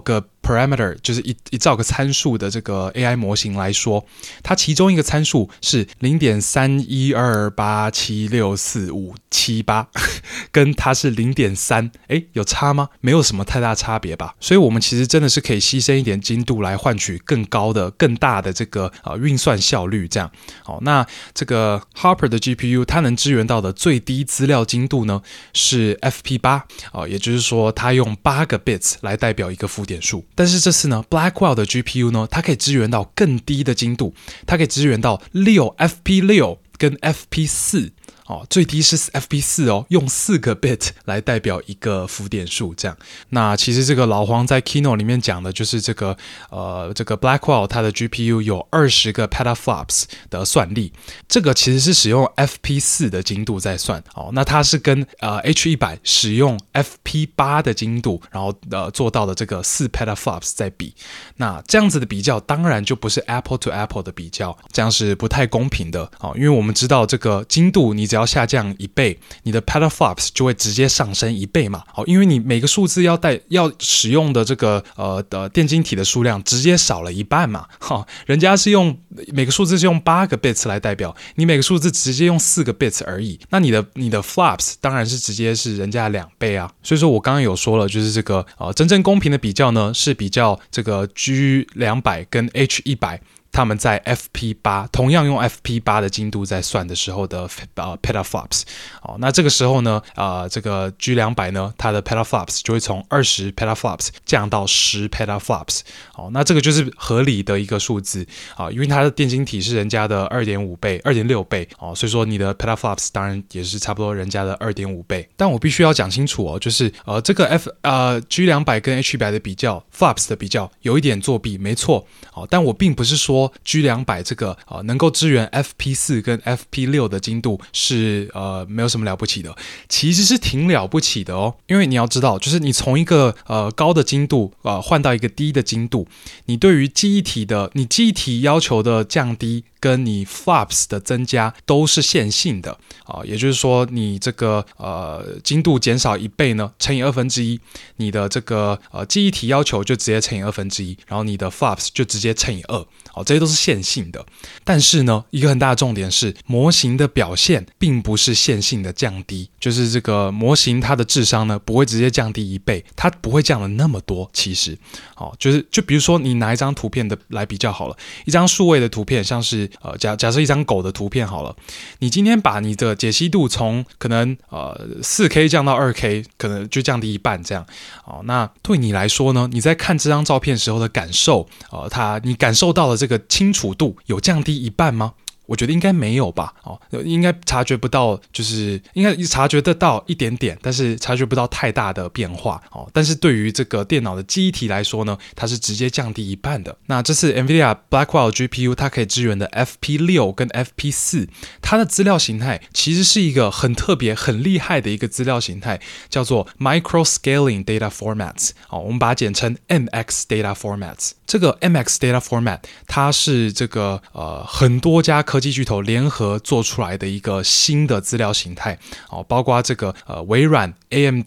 parameter 就是一一兆个参数的这个 A I 模型来说，它其中一个参数是 零点三一二八七六四五七八 跟它是 零点三， 诶，有差吗？没有什么太大差别吧。所以我们其实真的是可以牺牲一点精度来换取更高的更大的这个呃运算效率这样。好，那这个 Hopper 的 G P U 它能支援到的最低资料精度呢是 F P 八、呃、也就是说它用八个 bits 来代表一个浮点数。但是这次呢 Blackwell 的 G P U 呢，它可以支援到更低的精度，它可以支援到六 F P 六跟 F P 四。哦，最低是 F P 四 哦，用四个 bit 来代表一个浮点数这样。那其实这个老黄在 Keynote 里面讲的就是这个呃这个 Blackwell 它的 G P U 有二十个 petaflops 的算力，这个其实是使用 F P 四 的精度在算。哦，那它是跟呃 H 一百 使用 F P 八 的精度，然后呃做到的这个四 petaflops 在比。那这样子的比较当然就不是 Apple to Apple 的比较，这样是不太公平的。哦，因为我们知道这个精度你只要下降一倍，你的 petaflops 就会直接上升一倍嘛。好，因为你每个数字要带要使用的这个呃的电晶体的数量直接少了一半嘛。好，人家是用每个数字是用八个 bits 来代表，你每个数字直接用四个 bits 而已。那你的你的 flops 当然是直接是人家的两倍啊。所以说我刚刚有说了，就是这个呃真正公平的比较呢，是比较这个 G 两百 跟 H 一百。他们在 F P 八 同样用 F P 八 的精度在算的时候的呃 petaflops。哦，那这个时候呢，呃，这个 G 两百 呢，它的 petaflops 就会从二十 petaflops 降到十 petaflops。哦，那这个就是合理的一个数字啊，因为它的电晶体是人家的 二点五倍、二点六倍哦，所以说你的 petaflops 当然也是差不多人家的 二点五倍。但我必须要讲清楚哦，就是呃这个 F 呃 G 两百 跟 H 一百 的比较 flops 的比较有一点作弊，没错。哦，但我并不是说G 两百 这个、呃、能够支援 F P 四 跟 F P 六 的精度是呃没有什么了不起的，其实是挺了不起的哦。因为你要知道，就是你从一个呃高的精度呃换到一个低的精度，你对于记忆体的你记忆体要求的降低跟你 flops 的增加都是线性的啊、呃，也就是说你这个呃精度减少一倍呢，乘以二分之一，你的这个呃记忆体要求就直接乘以二分之一，然后你的 flops 就直接乘以二。哦，这些都是线性的。但是呢，一个很大的重点是，模型的表现并不是线性的降低，就是这个模型它的智商呢不会直接降低一倍，它不会降的那么多。其实，哦，就是就比如说你拿一张图片的来比较好了，一张数位的图片，像是呃假假设一张狗的图片好了，你今天把你的解析度从可能呃 四 K 降到 二 K， 可能就降低一半这样。哦，那对你来说呢，你在看这张照片时候的感受，呃，它你感受到了这个清楚度有降低一半吗？我觉得应该没有吧，哦，应该察觉不到，就是应该察觉得到一点点，但是察觉不到太大的变化，哦。但是对于这个电脑的记忆体来说呢，它是直接降低一半的。那这次 NVIDIA Blackwell G P U 它可以支援的 F P 六 跟 F P 四，它的资料形态其实是一个很特别、很厉害的一个资料形态，叫做 Micro Scaling Data Formats，哦，我们把它简称 M X Data Formats。这个 M X Data Format 它是这个呃很多家科技巨头联合做出来的一个新的资料形态，哦，包括这个呃微软、A M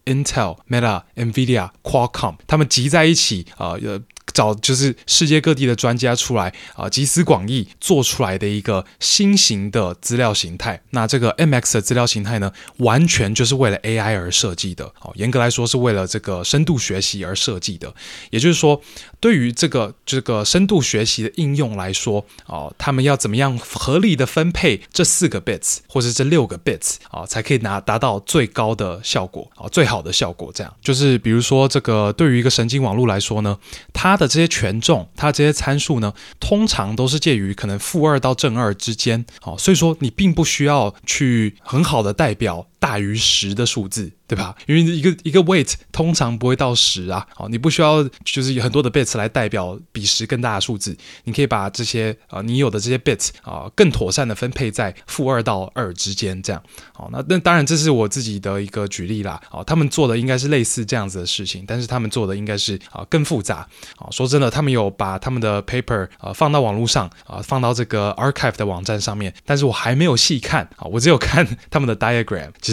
D、Intel、Meta、NVIDIA、Qualcomm， 他们集在一起，呃找就是世界各地的专家出来啊、呃，集思广益做出来的一个新型的资料形态。那这个 M X 的资料形态呢，完全就是为了 A I 而设计的。哦，严格来说是为了这个深度学习而设计的。也就是说，对于这个这个深度学习的应用来说，哦，他们要怎么样合理的分配这四个 bits 或是这六个 bits 啊、哦，才可以拿达到最高的效果啊、哦，最好的效果。这样就是比如说这个对于一个神经网络来说呢，它的这些权重，它这些参数呢，通常都是介于可能负二到正二之间，哦，所以说你并不需要去很好的代表大于十的数字，对吧？因为一个一个 weight 通常不会到十啊，哦，你不需要就是有很多的 bits 来代表比十更大的数字，你可以把这些呃你有的这些 bits 啊、呃、更妥善的分配在负二到二之间，这样，哦，那那当然这是我自己的一个举例啦，哦，他们做的应该是类似这样子的事情，但是他们做的应该是啊、呃、更复杂，哦，说真的，他们有把他们的 paper 呃放到网络上啊、呃，放到这个 archive 的网站上面，但是我还没有细看啊、哦，我只有看他们的 diagram，就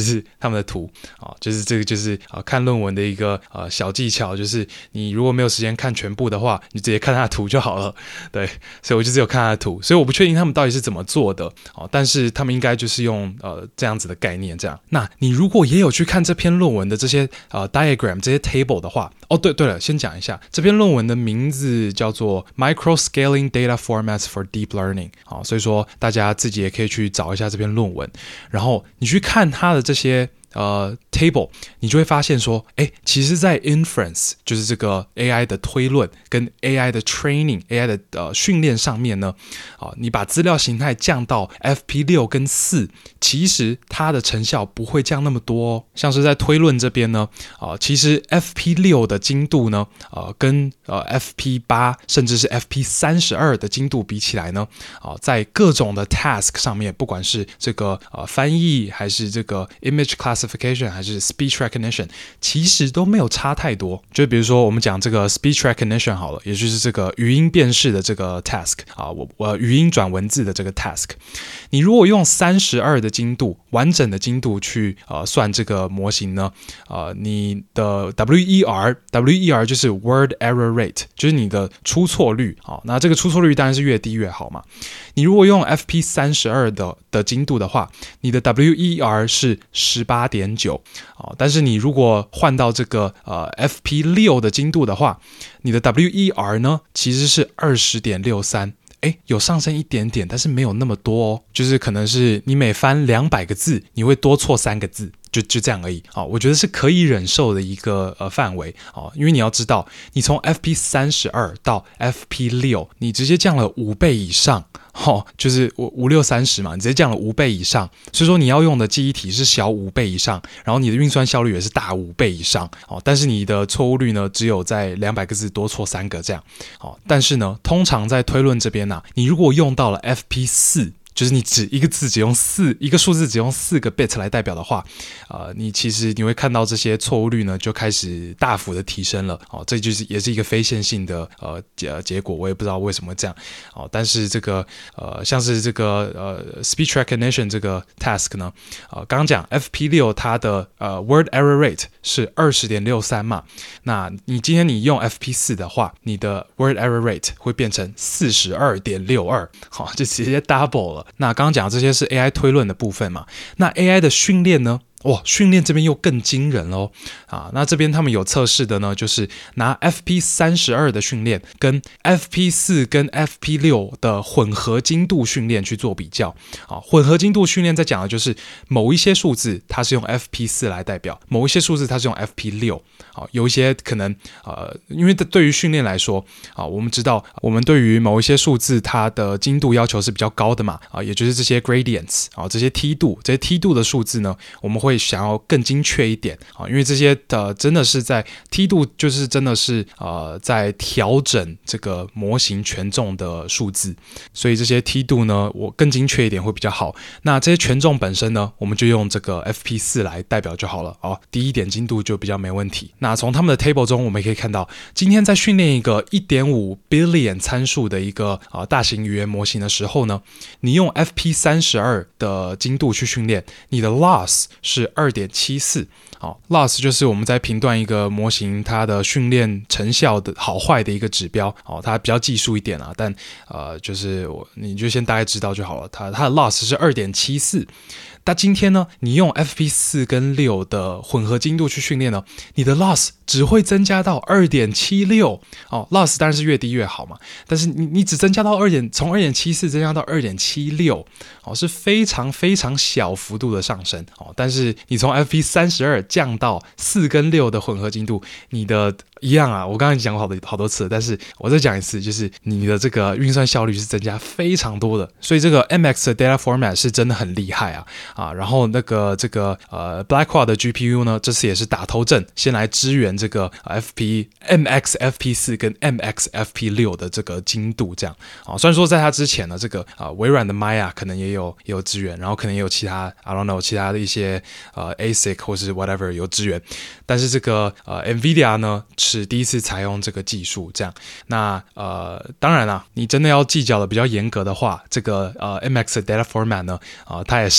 是他们的图啊，就是这个就是啊看论文的一个呃小技巧，就是你如果没有时间看全部的话，你直接看他的图就好了。对，所以我就只有看他的图，所以我不确定他们到底是怎么做的啊，但是他们应该就是用呃这样子的概念这样。那你如果也有去看这篇论文的这些呃 diagram 这些 table 的话，哦对对了，先讲一下这篇论文的名字叫做 Microscaling Data Formats for Deep Learning 啊，所以说大家自己也可以去找一下这篇论文，然后你去看它的这些呃 table， 你就会发现说，哎，其实在 inference 就是这个 A I 的推论跟 A I 的 training、A I 的呃训练上面呢，啊、呃，你把资料形态降到 F P 六 跟四，其实它的成效不会降那么多哦。像是在推论这边呢，啊、呃，其实 F P 六 的精度呢，呃，跟呃 F P 八 甚至是 F P 三十二 的精度比起来呢，啊、呃，在各种的 task 上面，不管是这个呃翻译还是这个 image classification 还是 speech recognition， 其实都没有差太多。就比如说我们讲这个 speech recognition 好了，也就是这个语音辨识的这个 task 啊，我我语音转文字的这个 task， 你如果用三十二的精度，完整的精度去呃算这个模型呢，呃，你的 W E R W E R 就是 word error rate， 就是你的出错率啊。那这个出错率当然是越低越好嘛。你如果用 F P 三十二 的的精度的话，你的 W E R 是 十八点九， 但是你如果换到这个呃 F P 六 的精度的话，你的 W E R 呢其实是 二十点六三，诶，有上升一点点，但是没有那么多哦，就是可能是你每翻两百个字，你会多错三个字。就就这样而已啊、哦，我觉得是可以忍受的一个呃范围啊、哦，因为你要知道，你从 F P 三十二 到 F P 六，你直接降了五倍以上，哦，就是五六三十嘛，你直接降了五倍以上，所以说你要用的记忆体是小五倍以上，然后你的运算效率也是大五倍以上，哦，但是你的错误率呢只有在两百个字多错三个这样，哦，但是呢，通常在推论这边呢、啊，你如果用到了 F P 四。就是你只一个字只用四一个数字只用四个 bit 来代表的话，呃，你其实你会看到这些错误率呢就开始大幅的提升了，哦，这就是也是一个非线性的呃结结果，我也不知道为什么会这样，哦，但是这个呃像是这个呃 speech recognition 这个 task 呢，呃，刚刚讲 F P 六 它的呃 word error rate 是 二十点六三 嘛，那你今天你用 F P 四 的话，你的 word error rate 会变成 四十二点六二， 好，就直接 double 了。那刚刚讲的这些是 A I 推论的部分嘛，那 A I 的训练呢？哇，训练这边又更惊人喽啊！那这边他们有测试的呢，就是拿 F P 三十二 的训练跟 F P 四 跟 F P 六 的混合精度训练去做比较啊。混合精度训练在讲的就是某一些数字它是用 F P 四 来代表，某一些数字它是用 F P 六。啊，有一些可能呃，因为对于训练来说啊，我们知道我们对于某一些数字它的精度要求是比较高的嘛啊，也就是这些 gradients 啊，这些梯度，这些梯度的数字呢，我们会想要更精确一点啊，因为这些的真的是在梯度，就是真的是呃在调整这个模型权重的数字，所以这些梯度呢，我更精确一点会比较好。那这些权重本身呢，我们就用这个 F P 四 来代表就好了哦，低一点精度就比较没问题。那从他们的 table 中，我们可以看到，今天在训练一个 一点五 billion 参数的一个、呃、大型语言模型的时候呢，你用 F P 三十二 的精度去训练，你的 loss 是 二点七四。好 ，loss 就是我们在评断一个模型它的训练成效的好坏的一个指标。哦，它比较技术一点啊，但呃，就是我你就先大概知道就好了。它它的 loss 是 二点七四。但今天呢，你用 F P 四 跟六的混合精度去训练呢，你的 loss 只会增加到 二点七六。哦 ，loss 当然是越低越好嘛，但是你你只增加到二点，从 二点七四 增加到 二点七六，哦，是非常非常小幅度的上升。哦，但是你从 F P 三十二 降到四跟六的混合精度，你的一样啊，我刚刚讲过好多好多次了，但是我再讲一次，就是你的这个运算效率是增加非常多的，所以这个 M X 的 data format 是真的很厉害啊啊！然后那个这个呃 Blackwell 的 G P U 呢，这次也是打头阵，先来支援这个 F P M X F P 四 跟 M X F P 六的这个精度这样啊。虽然说在它之前呢，这个啊、呃、微软的 Maya 可能也有也有支援，然后可能也有其他 I don't know 其他的一些呃 A S I C 或是 whatever 有支援，但是这个呃 Nvidia 呢是第一次采用这个技术，这样。那呃，当然啦，你真的要计较的比较严格的话，这个呃 M X 的 data format 呢，啊、呃，它也是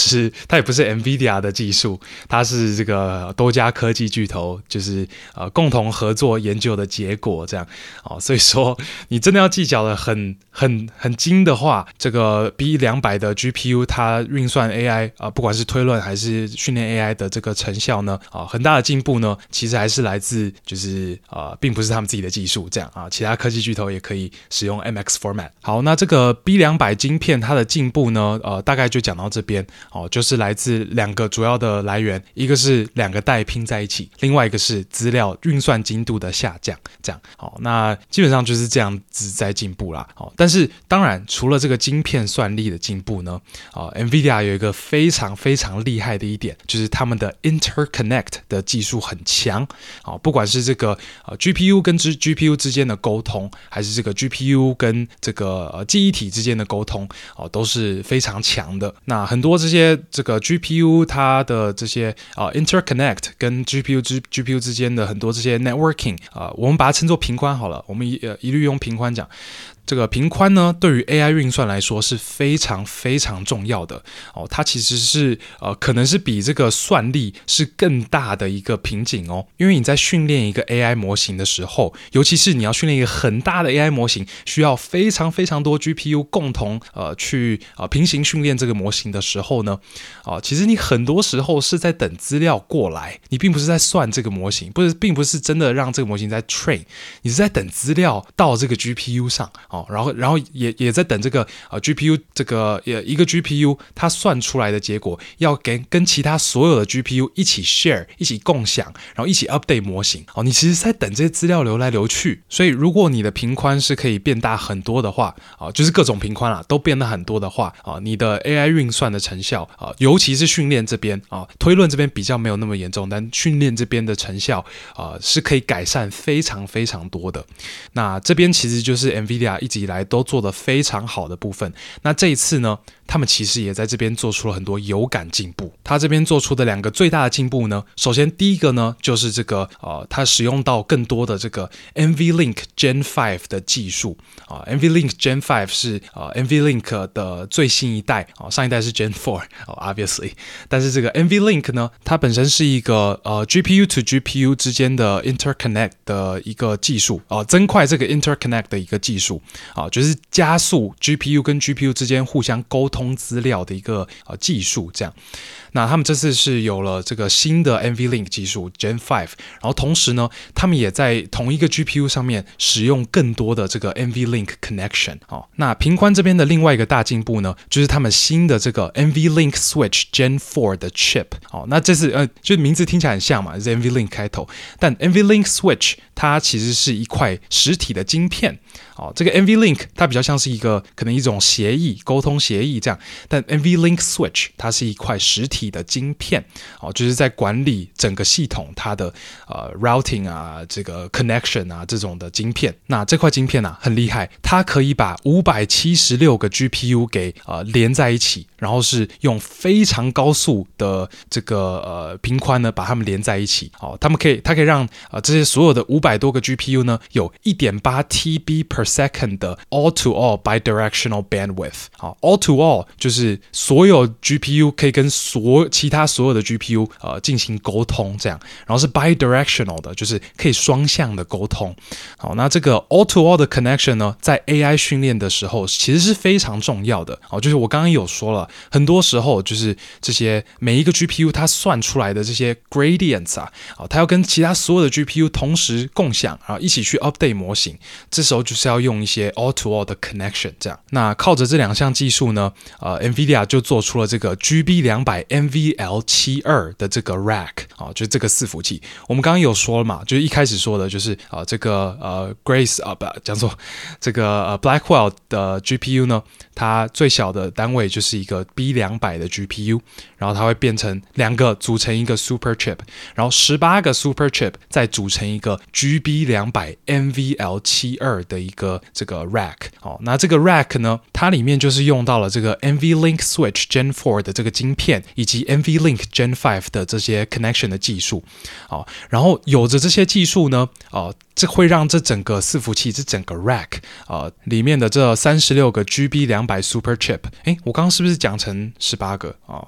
它也不是 NVIDIA 的技术，它是这个多家科技巨头就是呃共同合作研究的结果这样哦。所以说你真的要计较的很很很精的话，这个 B 两百 的 G P U 它运算 A I 啊、呃，不管是推论还是训练 A I 的这个成效呢啊、呃，很大的进步呢，其实还是来自就是呃，并不是他们自己的技术这样啊，其他科技巨头也可以使用 M X format。好，那这个 B 两百 晶片它的进步呢，呃，大概就讲到这边哦，就是来自两个主要的来源，一个是两个代拼在一起，另外一个是资料运算精度的下降，这样。好，那基本上就是这样子在进步啦。好，但是当然除了这个晶片算力的进步呢，啊 ，NVIDIA 有一个非常非常厉害的一点，就是他们的 interconnect 的技术很强。好，不管是这个呃 G P U 跟 G P U 之间的沟通，还是这个 G P U 跟这个呃记忆体之间的沟通，哦，都是非常强的。那很多这些这个 G P U 它的这些呃 interconnect 跟 G P U G P U 之间的很多这些 networking 啊、呃，我们把它称作频宽好了，我们一呃一律用频宽讲。这个频宽呢，对于 A I 运算来说是非常非常重要的哦。它其实是呃，可能是比这个算力是更大的一个瓶颈哦。因为你在训练一个 A I 模型的时候，尤其是你要训练一个很大的 A I 模型，需要非常非常多 G P U 共同呃去呃平行训练这个模型的时候呢，啊、呃，其实你很多时候是在等资料过来，你并不是在算这个模型，不是，并不是真的让这个模型在 train， 你是在等资料到这个 G P U 上。哦，然后，然后也也在等这个呃 G P U 这个呃一个 G P U 它算出来的结果要跟跟其他所有的 G P U 一起 share 一起共享，然后一起 update 模型。哦，你其实在等这些资料流来流去。所以如果你的频宽是可以变大很多的话，啊、呃，就是各种频宽啦都变得很多的话，啊、呃，你的 A I 运算的成效啊、呃，尤其是训练这边啊、呃，推论这边比较没有那么严重，但训练这边的成效啊、呃、是可以改善非常非常多的。那这边其实就是 NVIDIA 一直以来都做得非常好的部分。那这一次呢，他们其实也在这边做出了很多有感进步。他这边做出的两个最大的进步呢，首先第一个呢，就是这个呃，他使用到更多的这个 NVLink Gen 五的技术啊、呃、，NVLink Gen 五是呃 NVLink 的最新一代啊、呃，上一代是 Gen 四哦、呃、，obviously， 但是这个 NVLink 呢，它本身是一个呃 G P U to G P U 之间的 interconnect 的一个技术啊、呃，增快这个 interconnect 的一个技术啊、呃，就是加速 G P U 跟 G P U 之间互相沟通资料的一个呃技术，这样。那他们这次是有了这个新的 NVLink 技术 Gen 五， 然后同时呢，他们也在同一个 G P U 上面使用更多的这个 NVLink connection。哦，那频宽这边的另外一个大进步呢，就是他们新的这个 NVLink Switch Gen 四的 chip。哦，那这次呃，就名字听起来很像嘛，是 NVLink 开头，但 NVLink Switch 它其实是一块实体的晶片。哦，这个 NVLink 它比较像是一个可能一种协议沟通协议这样，但 NVLink Switch 它是一块实体的晶片。哦，就是在管理整个系统它的呃 routing 啊，这个 connection 啊这种的晶片。那这块晶片啊很厉害，它可以把五百七十六个 G P U 给呃连在一起，然后是用非常高速的这个呃频宽呢把它们连在一起。哦，他们可以它可以让呃这些所有的五百多个 G P U 呢有 一点八 T B per second 的 all-to-all bidirectional bandwidth。好 ，all-to-all 就是所有 G P U 可以跟所其他所有的 G P U 呃进行沟通，这样，然后是 bidirectional 的，就是可以双向的沟通。好，那这个 all-to-all 的 connection 呢，在 A I 训练的时候其实是非常重要的。好，就是我刚刚有说了，很多时候就是这些每一个 G P U 它算出来的这些 gradients 啊，好，它要跟其他所有的 G P U 同时共享，然后一起去 update 模型，这时候就是要用一些 all-to-all 的 connection， 这样。那靠着这两项技术呢，呃 ，NVIDIA 就做出了这个 G B 两百 N V L 七十二 的这个 rack， 啊、哦，就是这个伺服器。我们刚刚有说了嘛，就是一开始说的就是啊、呃，这个呃 Grace 啊、呃、不讲错，这个呃 Blackwell 的 G P U 呢，它最小的单位就是一个 B 两百 的 G P U， 然后它会变成两个组成一个 super chip， 然后十八个 super chip 再组成一个 G B 两百 N V L 七十二 的一个这个 rack。好，那这个 rack 呢，它里面就是用到了这个 NVLink Switch Gen 四的这个晶片，以及 NVLink Gen 五的这些 connection 的技术。好，然后有着这些技术呢，呃这会让这整个伺服器，这整个 rack 呃里面的这三十六个 G B 两百 super chip， 诶，我刚刚是不是讲成十八个啊、哦？反正我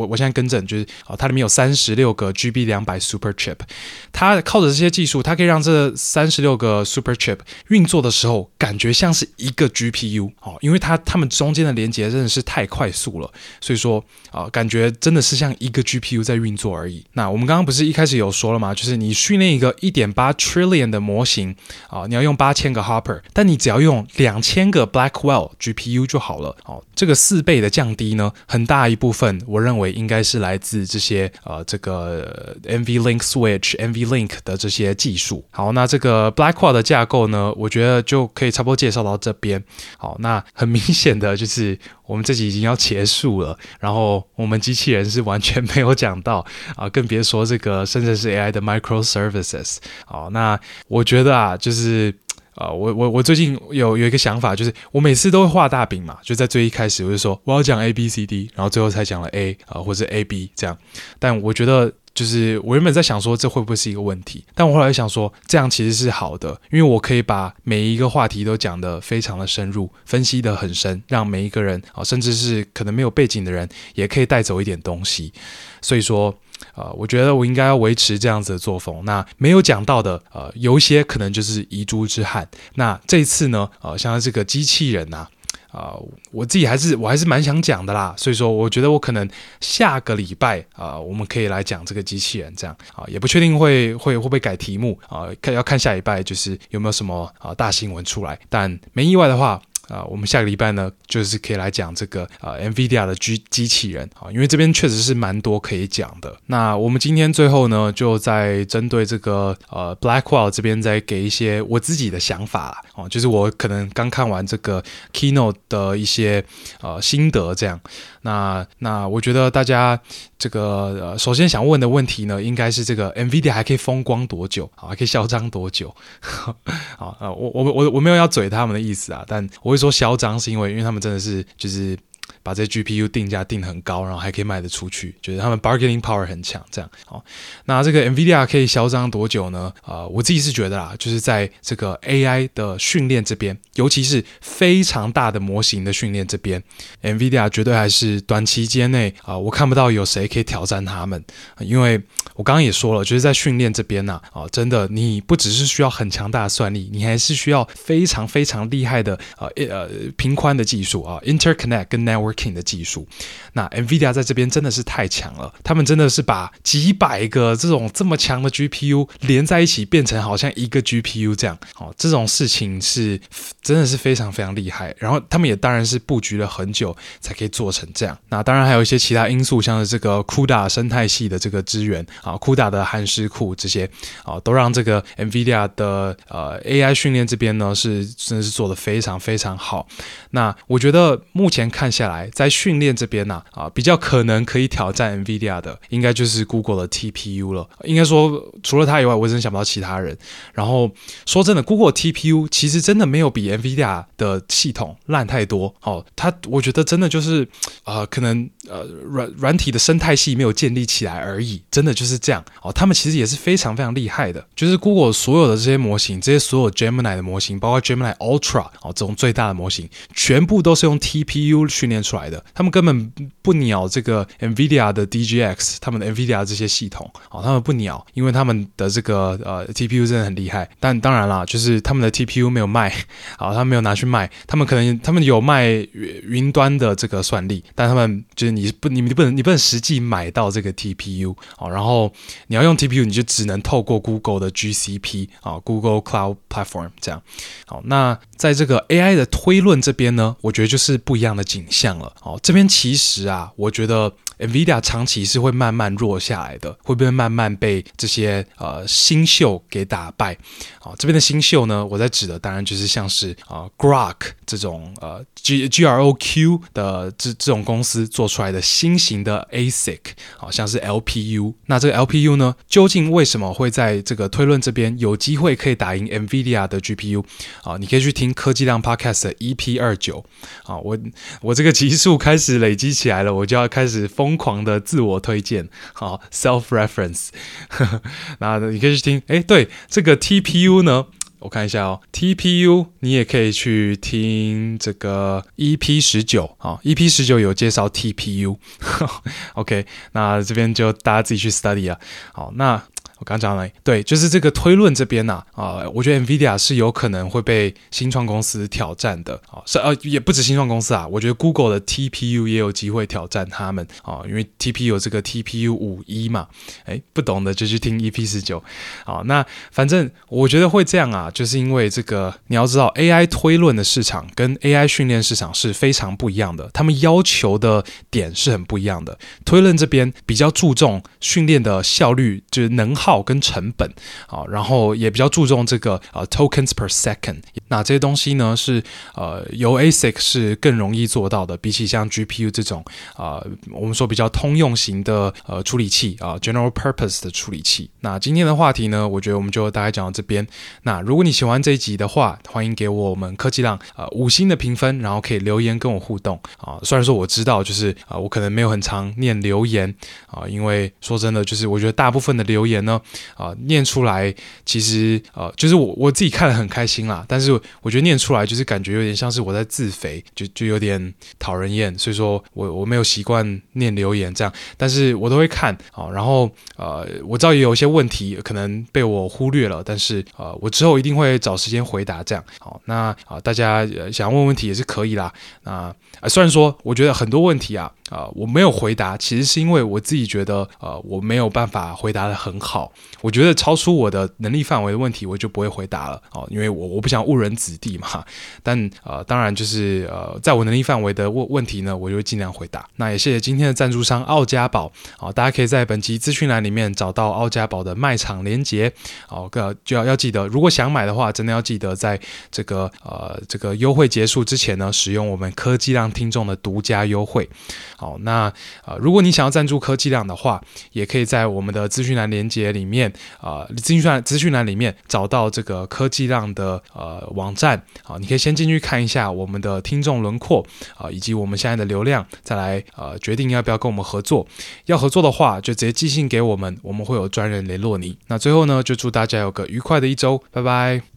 我我现在更正，就是啊，它里面有三十六个 G B 两百 Super Chip， 它靠着这些技术，它可以让这三十六个 Super Chip 运作的时候，感觉像是一个 G P U， 哦，因为它它们中间的连接真的是太快速了，所以说啊，感觉真的是像一个 G P U 在运作而已。那我们刚刚不是一开始有说了吗？就是你训练一个 一点八 trillion 的模型啊，你要用八千个 Hopper， 但你只要用两千个 Blackwell G P U 就好了。哦，这个四倍的降低呢，很大一部分我认为应该是来自这些呃这个 NVLink Switch、NVLink 的这些技术。好，那这个 Blackwell 的架构呢，我觉得就可以差不多介绍到这边。好，那很明显的就是我们这集已经要结束了，然后我们机器人是完全没有讲到啊，更别说这个甚至是 A I 的 microservices。好，那我觉得啊，就是啊、呃，我我我最近有有一个想法，就是我每次都会画大饼嘛，就在最一开始我就说我要讲 A B C D， 然后最后才讲了 A 啊、呃，或者 A B 这样。但我觉得就是我原本在想说这会不会是一个问题，但我后来想说这样其实是好的，因为我可以把每一个话题都讲得非常的深入，分析得很深，让每一个人啊、呃，甚至是可能没有背景的人也可以带走一点东西。所以说呃，我觉得我应该要维持这样子的作风。那没有讲到的，呃，有一些可能就是遗珠之憾。那这一次呢，呃，像这个机器人啊，啊、呃，我自己还是我还是蛮想讲的啦。所以说，我觉得我可能下个礼拜啊、呃，我们可以来讲这个机器人，这样啊、呃，也不确定会会会不会改题目啊、呃，看要看下礼拜就是有没有什么啊、呃、大新闻出来。但没意外的话。啊、呃，我们下个礼拜呢，就是可以来讲这个呃 NVIDIA 的机机器人啊，因为这边确实是蛮多可以讲的。那我们今天最后呢，就在针对这个呃 Blackwell 这边再给一些我自己的想法啦，哦，就是我可能刚看完这个 Keynote 的一些呃心得这样。那那我觉得大家这个呃，首先想问的问题呢，应该是这个 NVIDIA 还可以风光多久啊？还可以嚣张多久？好，呃，我我我我没有要嘴他们的意思啊，但我会说嚣张是因为因为他们真的是就是把这 G P U 定价定很高，然后还可以卖得出去，就是他们 bargaining power 很强，这样。好，那这个 NVIDIA 可以嚣张多久呢？呃，我自己是觉得啦，就是在这个 A I 的训练这边，尤其是非常大的模型的训练这边 ，NVIDIA 绝对还是短期间内啊、呃，我看不到有谁可以挑战他们，呃、因为我刚刚也说了，就是在训练这边呐、啊，啊、呃，真的你不只是需要很强大的算力，你还是需要非常非常厉害的呃呃频宽的技术啊 ，interconnect 跟 networking 的技术。那 NVIDIA 在这边真的是太强了，他们真的是把几百个这种这么强的 G P U 连在一起，变成好像一个 G P U 这样。哦，这种事情是真的是非常非常厉害。然后他们也当然是布局了很久才可以做成这样。那当然还有一些其他因素，像是这个 CUDA 生态系的这个支援啊 ，CUDA 的函式库这些啊，都让这个 NVIDIA 的呃 A I 训练这边呢是真的是做得非常非常好。那我觉得目前看下来，在训练这边呢 啊, 啊，比较可能可以挑战 NVIDIA 的，应该就是 Google 的 T P U 了。应该说，除了它以外，我真的想不到其他人。然后说真的 ，Google 的 T P U 其实真的没有比 NVIDIA 的系统烂太多。哦，它我觉得真的就是呃，可能呃软软体的生态系没有建立起来而已，真的就是这样。哦，他们其实也是非常非常厉害的。就是 Google 所有的这些模型，这些所有 Gemini 的模型，包括 Gemini Ultra 哦这种最大的模型，全部都是用 T P U 训练出来的。他们根本不鸟这个 NVIDIA 的 D G X， 他们的 NVIDIA 这些系统，哦，他们不鸟，因为他们的这个呃 T P U 真的很厉害。但当然啦，就是他们的 T P U 没有卖，好，他们没有拿去卖，他们可能他们有卖云端的这个算力，但他们就是你不你不能你不能实际买到这个 T P U，哦，然后你要用 T P U， 你就只能透过 Google 的 G C P 啊、哦、，Google Cloud Platform 这样。好，那在这个 A I 的推论这边呢，我觉得就是不一样的景象了。哦，这边其实啊，我觉得 NVIDIA 长期是会慢慢弱下来的，会不会慢慢被这些呃新秀给打败？哦，这边的新秀呢，我在指的当然就是像是啊、呃、Grok 这种呃 G G R O Q 的这这种公司做出来的新型的 A S I C， 好、哦、像是 L P U。那这个 L P U 呢，究竟为什么会在这个推论这边有机会可以打赢 NVIDIA 的 G P U？ 啊、哦，你可以去听科技量 Podcast 的 E P 二十九。啊，我我这个集数开始累积起来了，我就要开始疯狂的自我推荐，好 self reference。那你可以去听，哎，对这个 T P U 呢， 我看一下哦 ，T P U 你也可以去听这个 E P 十九啊 ，E P 十九有介绍 T P U，OK， 那这边就大家自己去 study 啊。好，那我刚讲了，对，就是这个推论这边呐、啊，啊、呃，我觉得 NVIDIA 是有可能会被新创公司挑战的，啊，是呃，也不止新创公司啊，我觉得 Google 的 T P U 也有机会挑战他们啊，因为 T P U 有这个 T P U 五一嘛，哎，不懂的就去听 E P 十九，啊，那反正我觉得会这样啊，就是因为这个你要知道 A I 推论的市场跟 A I 训练市场是非常不一样的，他们要求的点是很不一样的，推论这边比较注重训练的效率，就是能耗跟成本啊，然后也比较注重这个呃 tokens per second， 那这些东西呢是呃由 A S I C 是更容易做到的，比起像 G P U 这种啊、呃、我们说比较通用型的呃处理器啊、呃、general purpose 的处理器。那今天的话题呢，我觉得我们就大概讲到这边。那如果你喜欢这一集的话，欢迎给我们科技浪呃五星的评分，然后可以留言跟我互动啊、呃。虽然说我知道就是啊、呃、我可能没有很常念留言啊、呃，因为说真的就是我觉得大部分的留言呢。啊、呃，念出来其实呃，就是我我自己看得很开心啦，但是我觉得念出来就是感觉有点像是我在自肥，就就有点讨人厌，所以说我我没有习惯念留言这样，但是我都会看啊、呃，然后呃，我知道也有一些问题可能被我忽略了，但是呃，我之后一定会找时间回答这样。好，那啊、呃，大家、呃、想问问题也是可以啦。那、呃、虽然说我觉得很多问题啊。呃，我没有回答，其实是因为我自己觉得，呃，我没有办法回答得很好。我觉得超出我的能力范围的问题，我就不会回答了哦、呃，因为我我不想误人子弟嘛。但呃，当然就是呃，在我能力范围的问问题呢，我就会尽量回答。那也谢谢今天的赞助商奥家宝，好、呃，大家可以在本集资讯栏里面找到奥家宝的卖场连结，好、呃，就要要记得，如果想买的话，真的要记得在这个呃这个优惠结束之前呢，使用我们科技浪听众的独家优惠。好，那呃，如果你想要赞助科技量的话，也可以在我们的资讯栏连结里面，呃，资讯栏资讯栏里面找到这个科技量的呃网站，啊、呃，你可以先进去看一下我们的听众轮廓啊、呃，以及我们现在的流量，再来呃决定要不要跟我们合作。要合作的话，就直接寄信给我们，我们会有专人联络你。那最后呢，就祝大家有个愉快的一周，拜拜。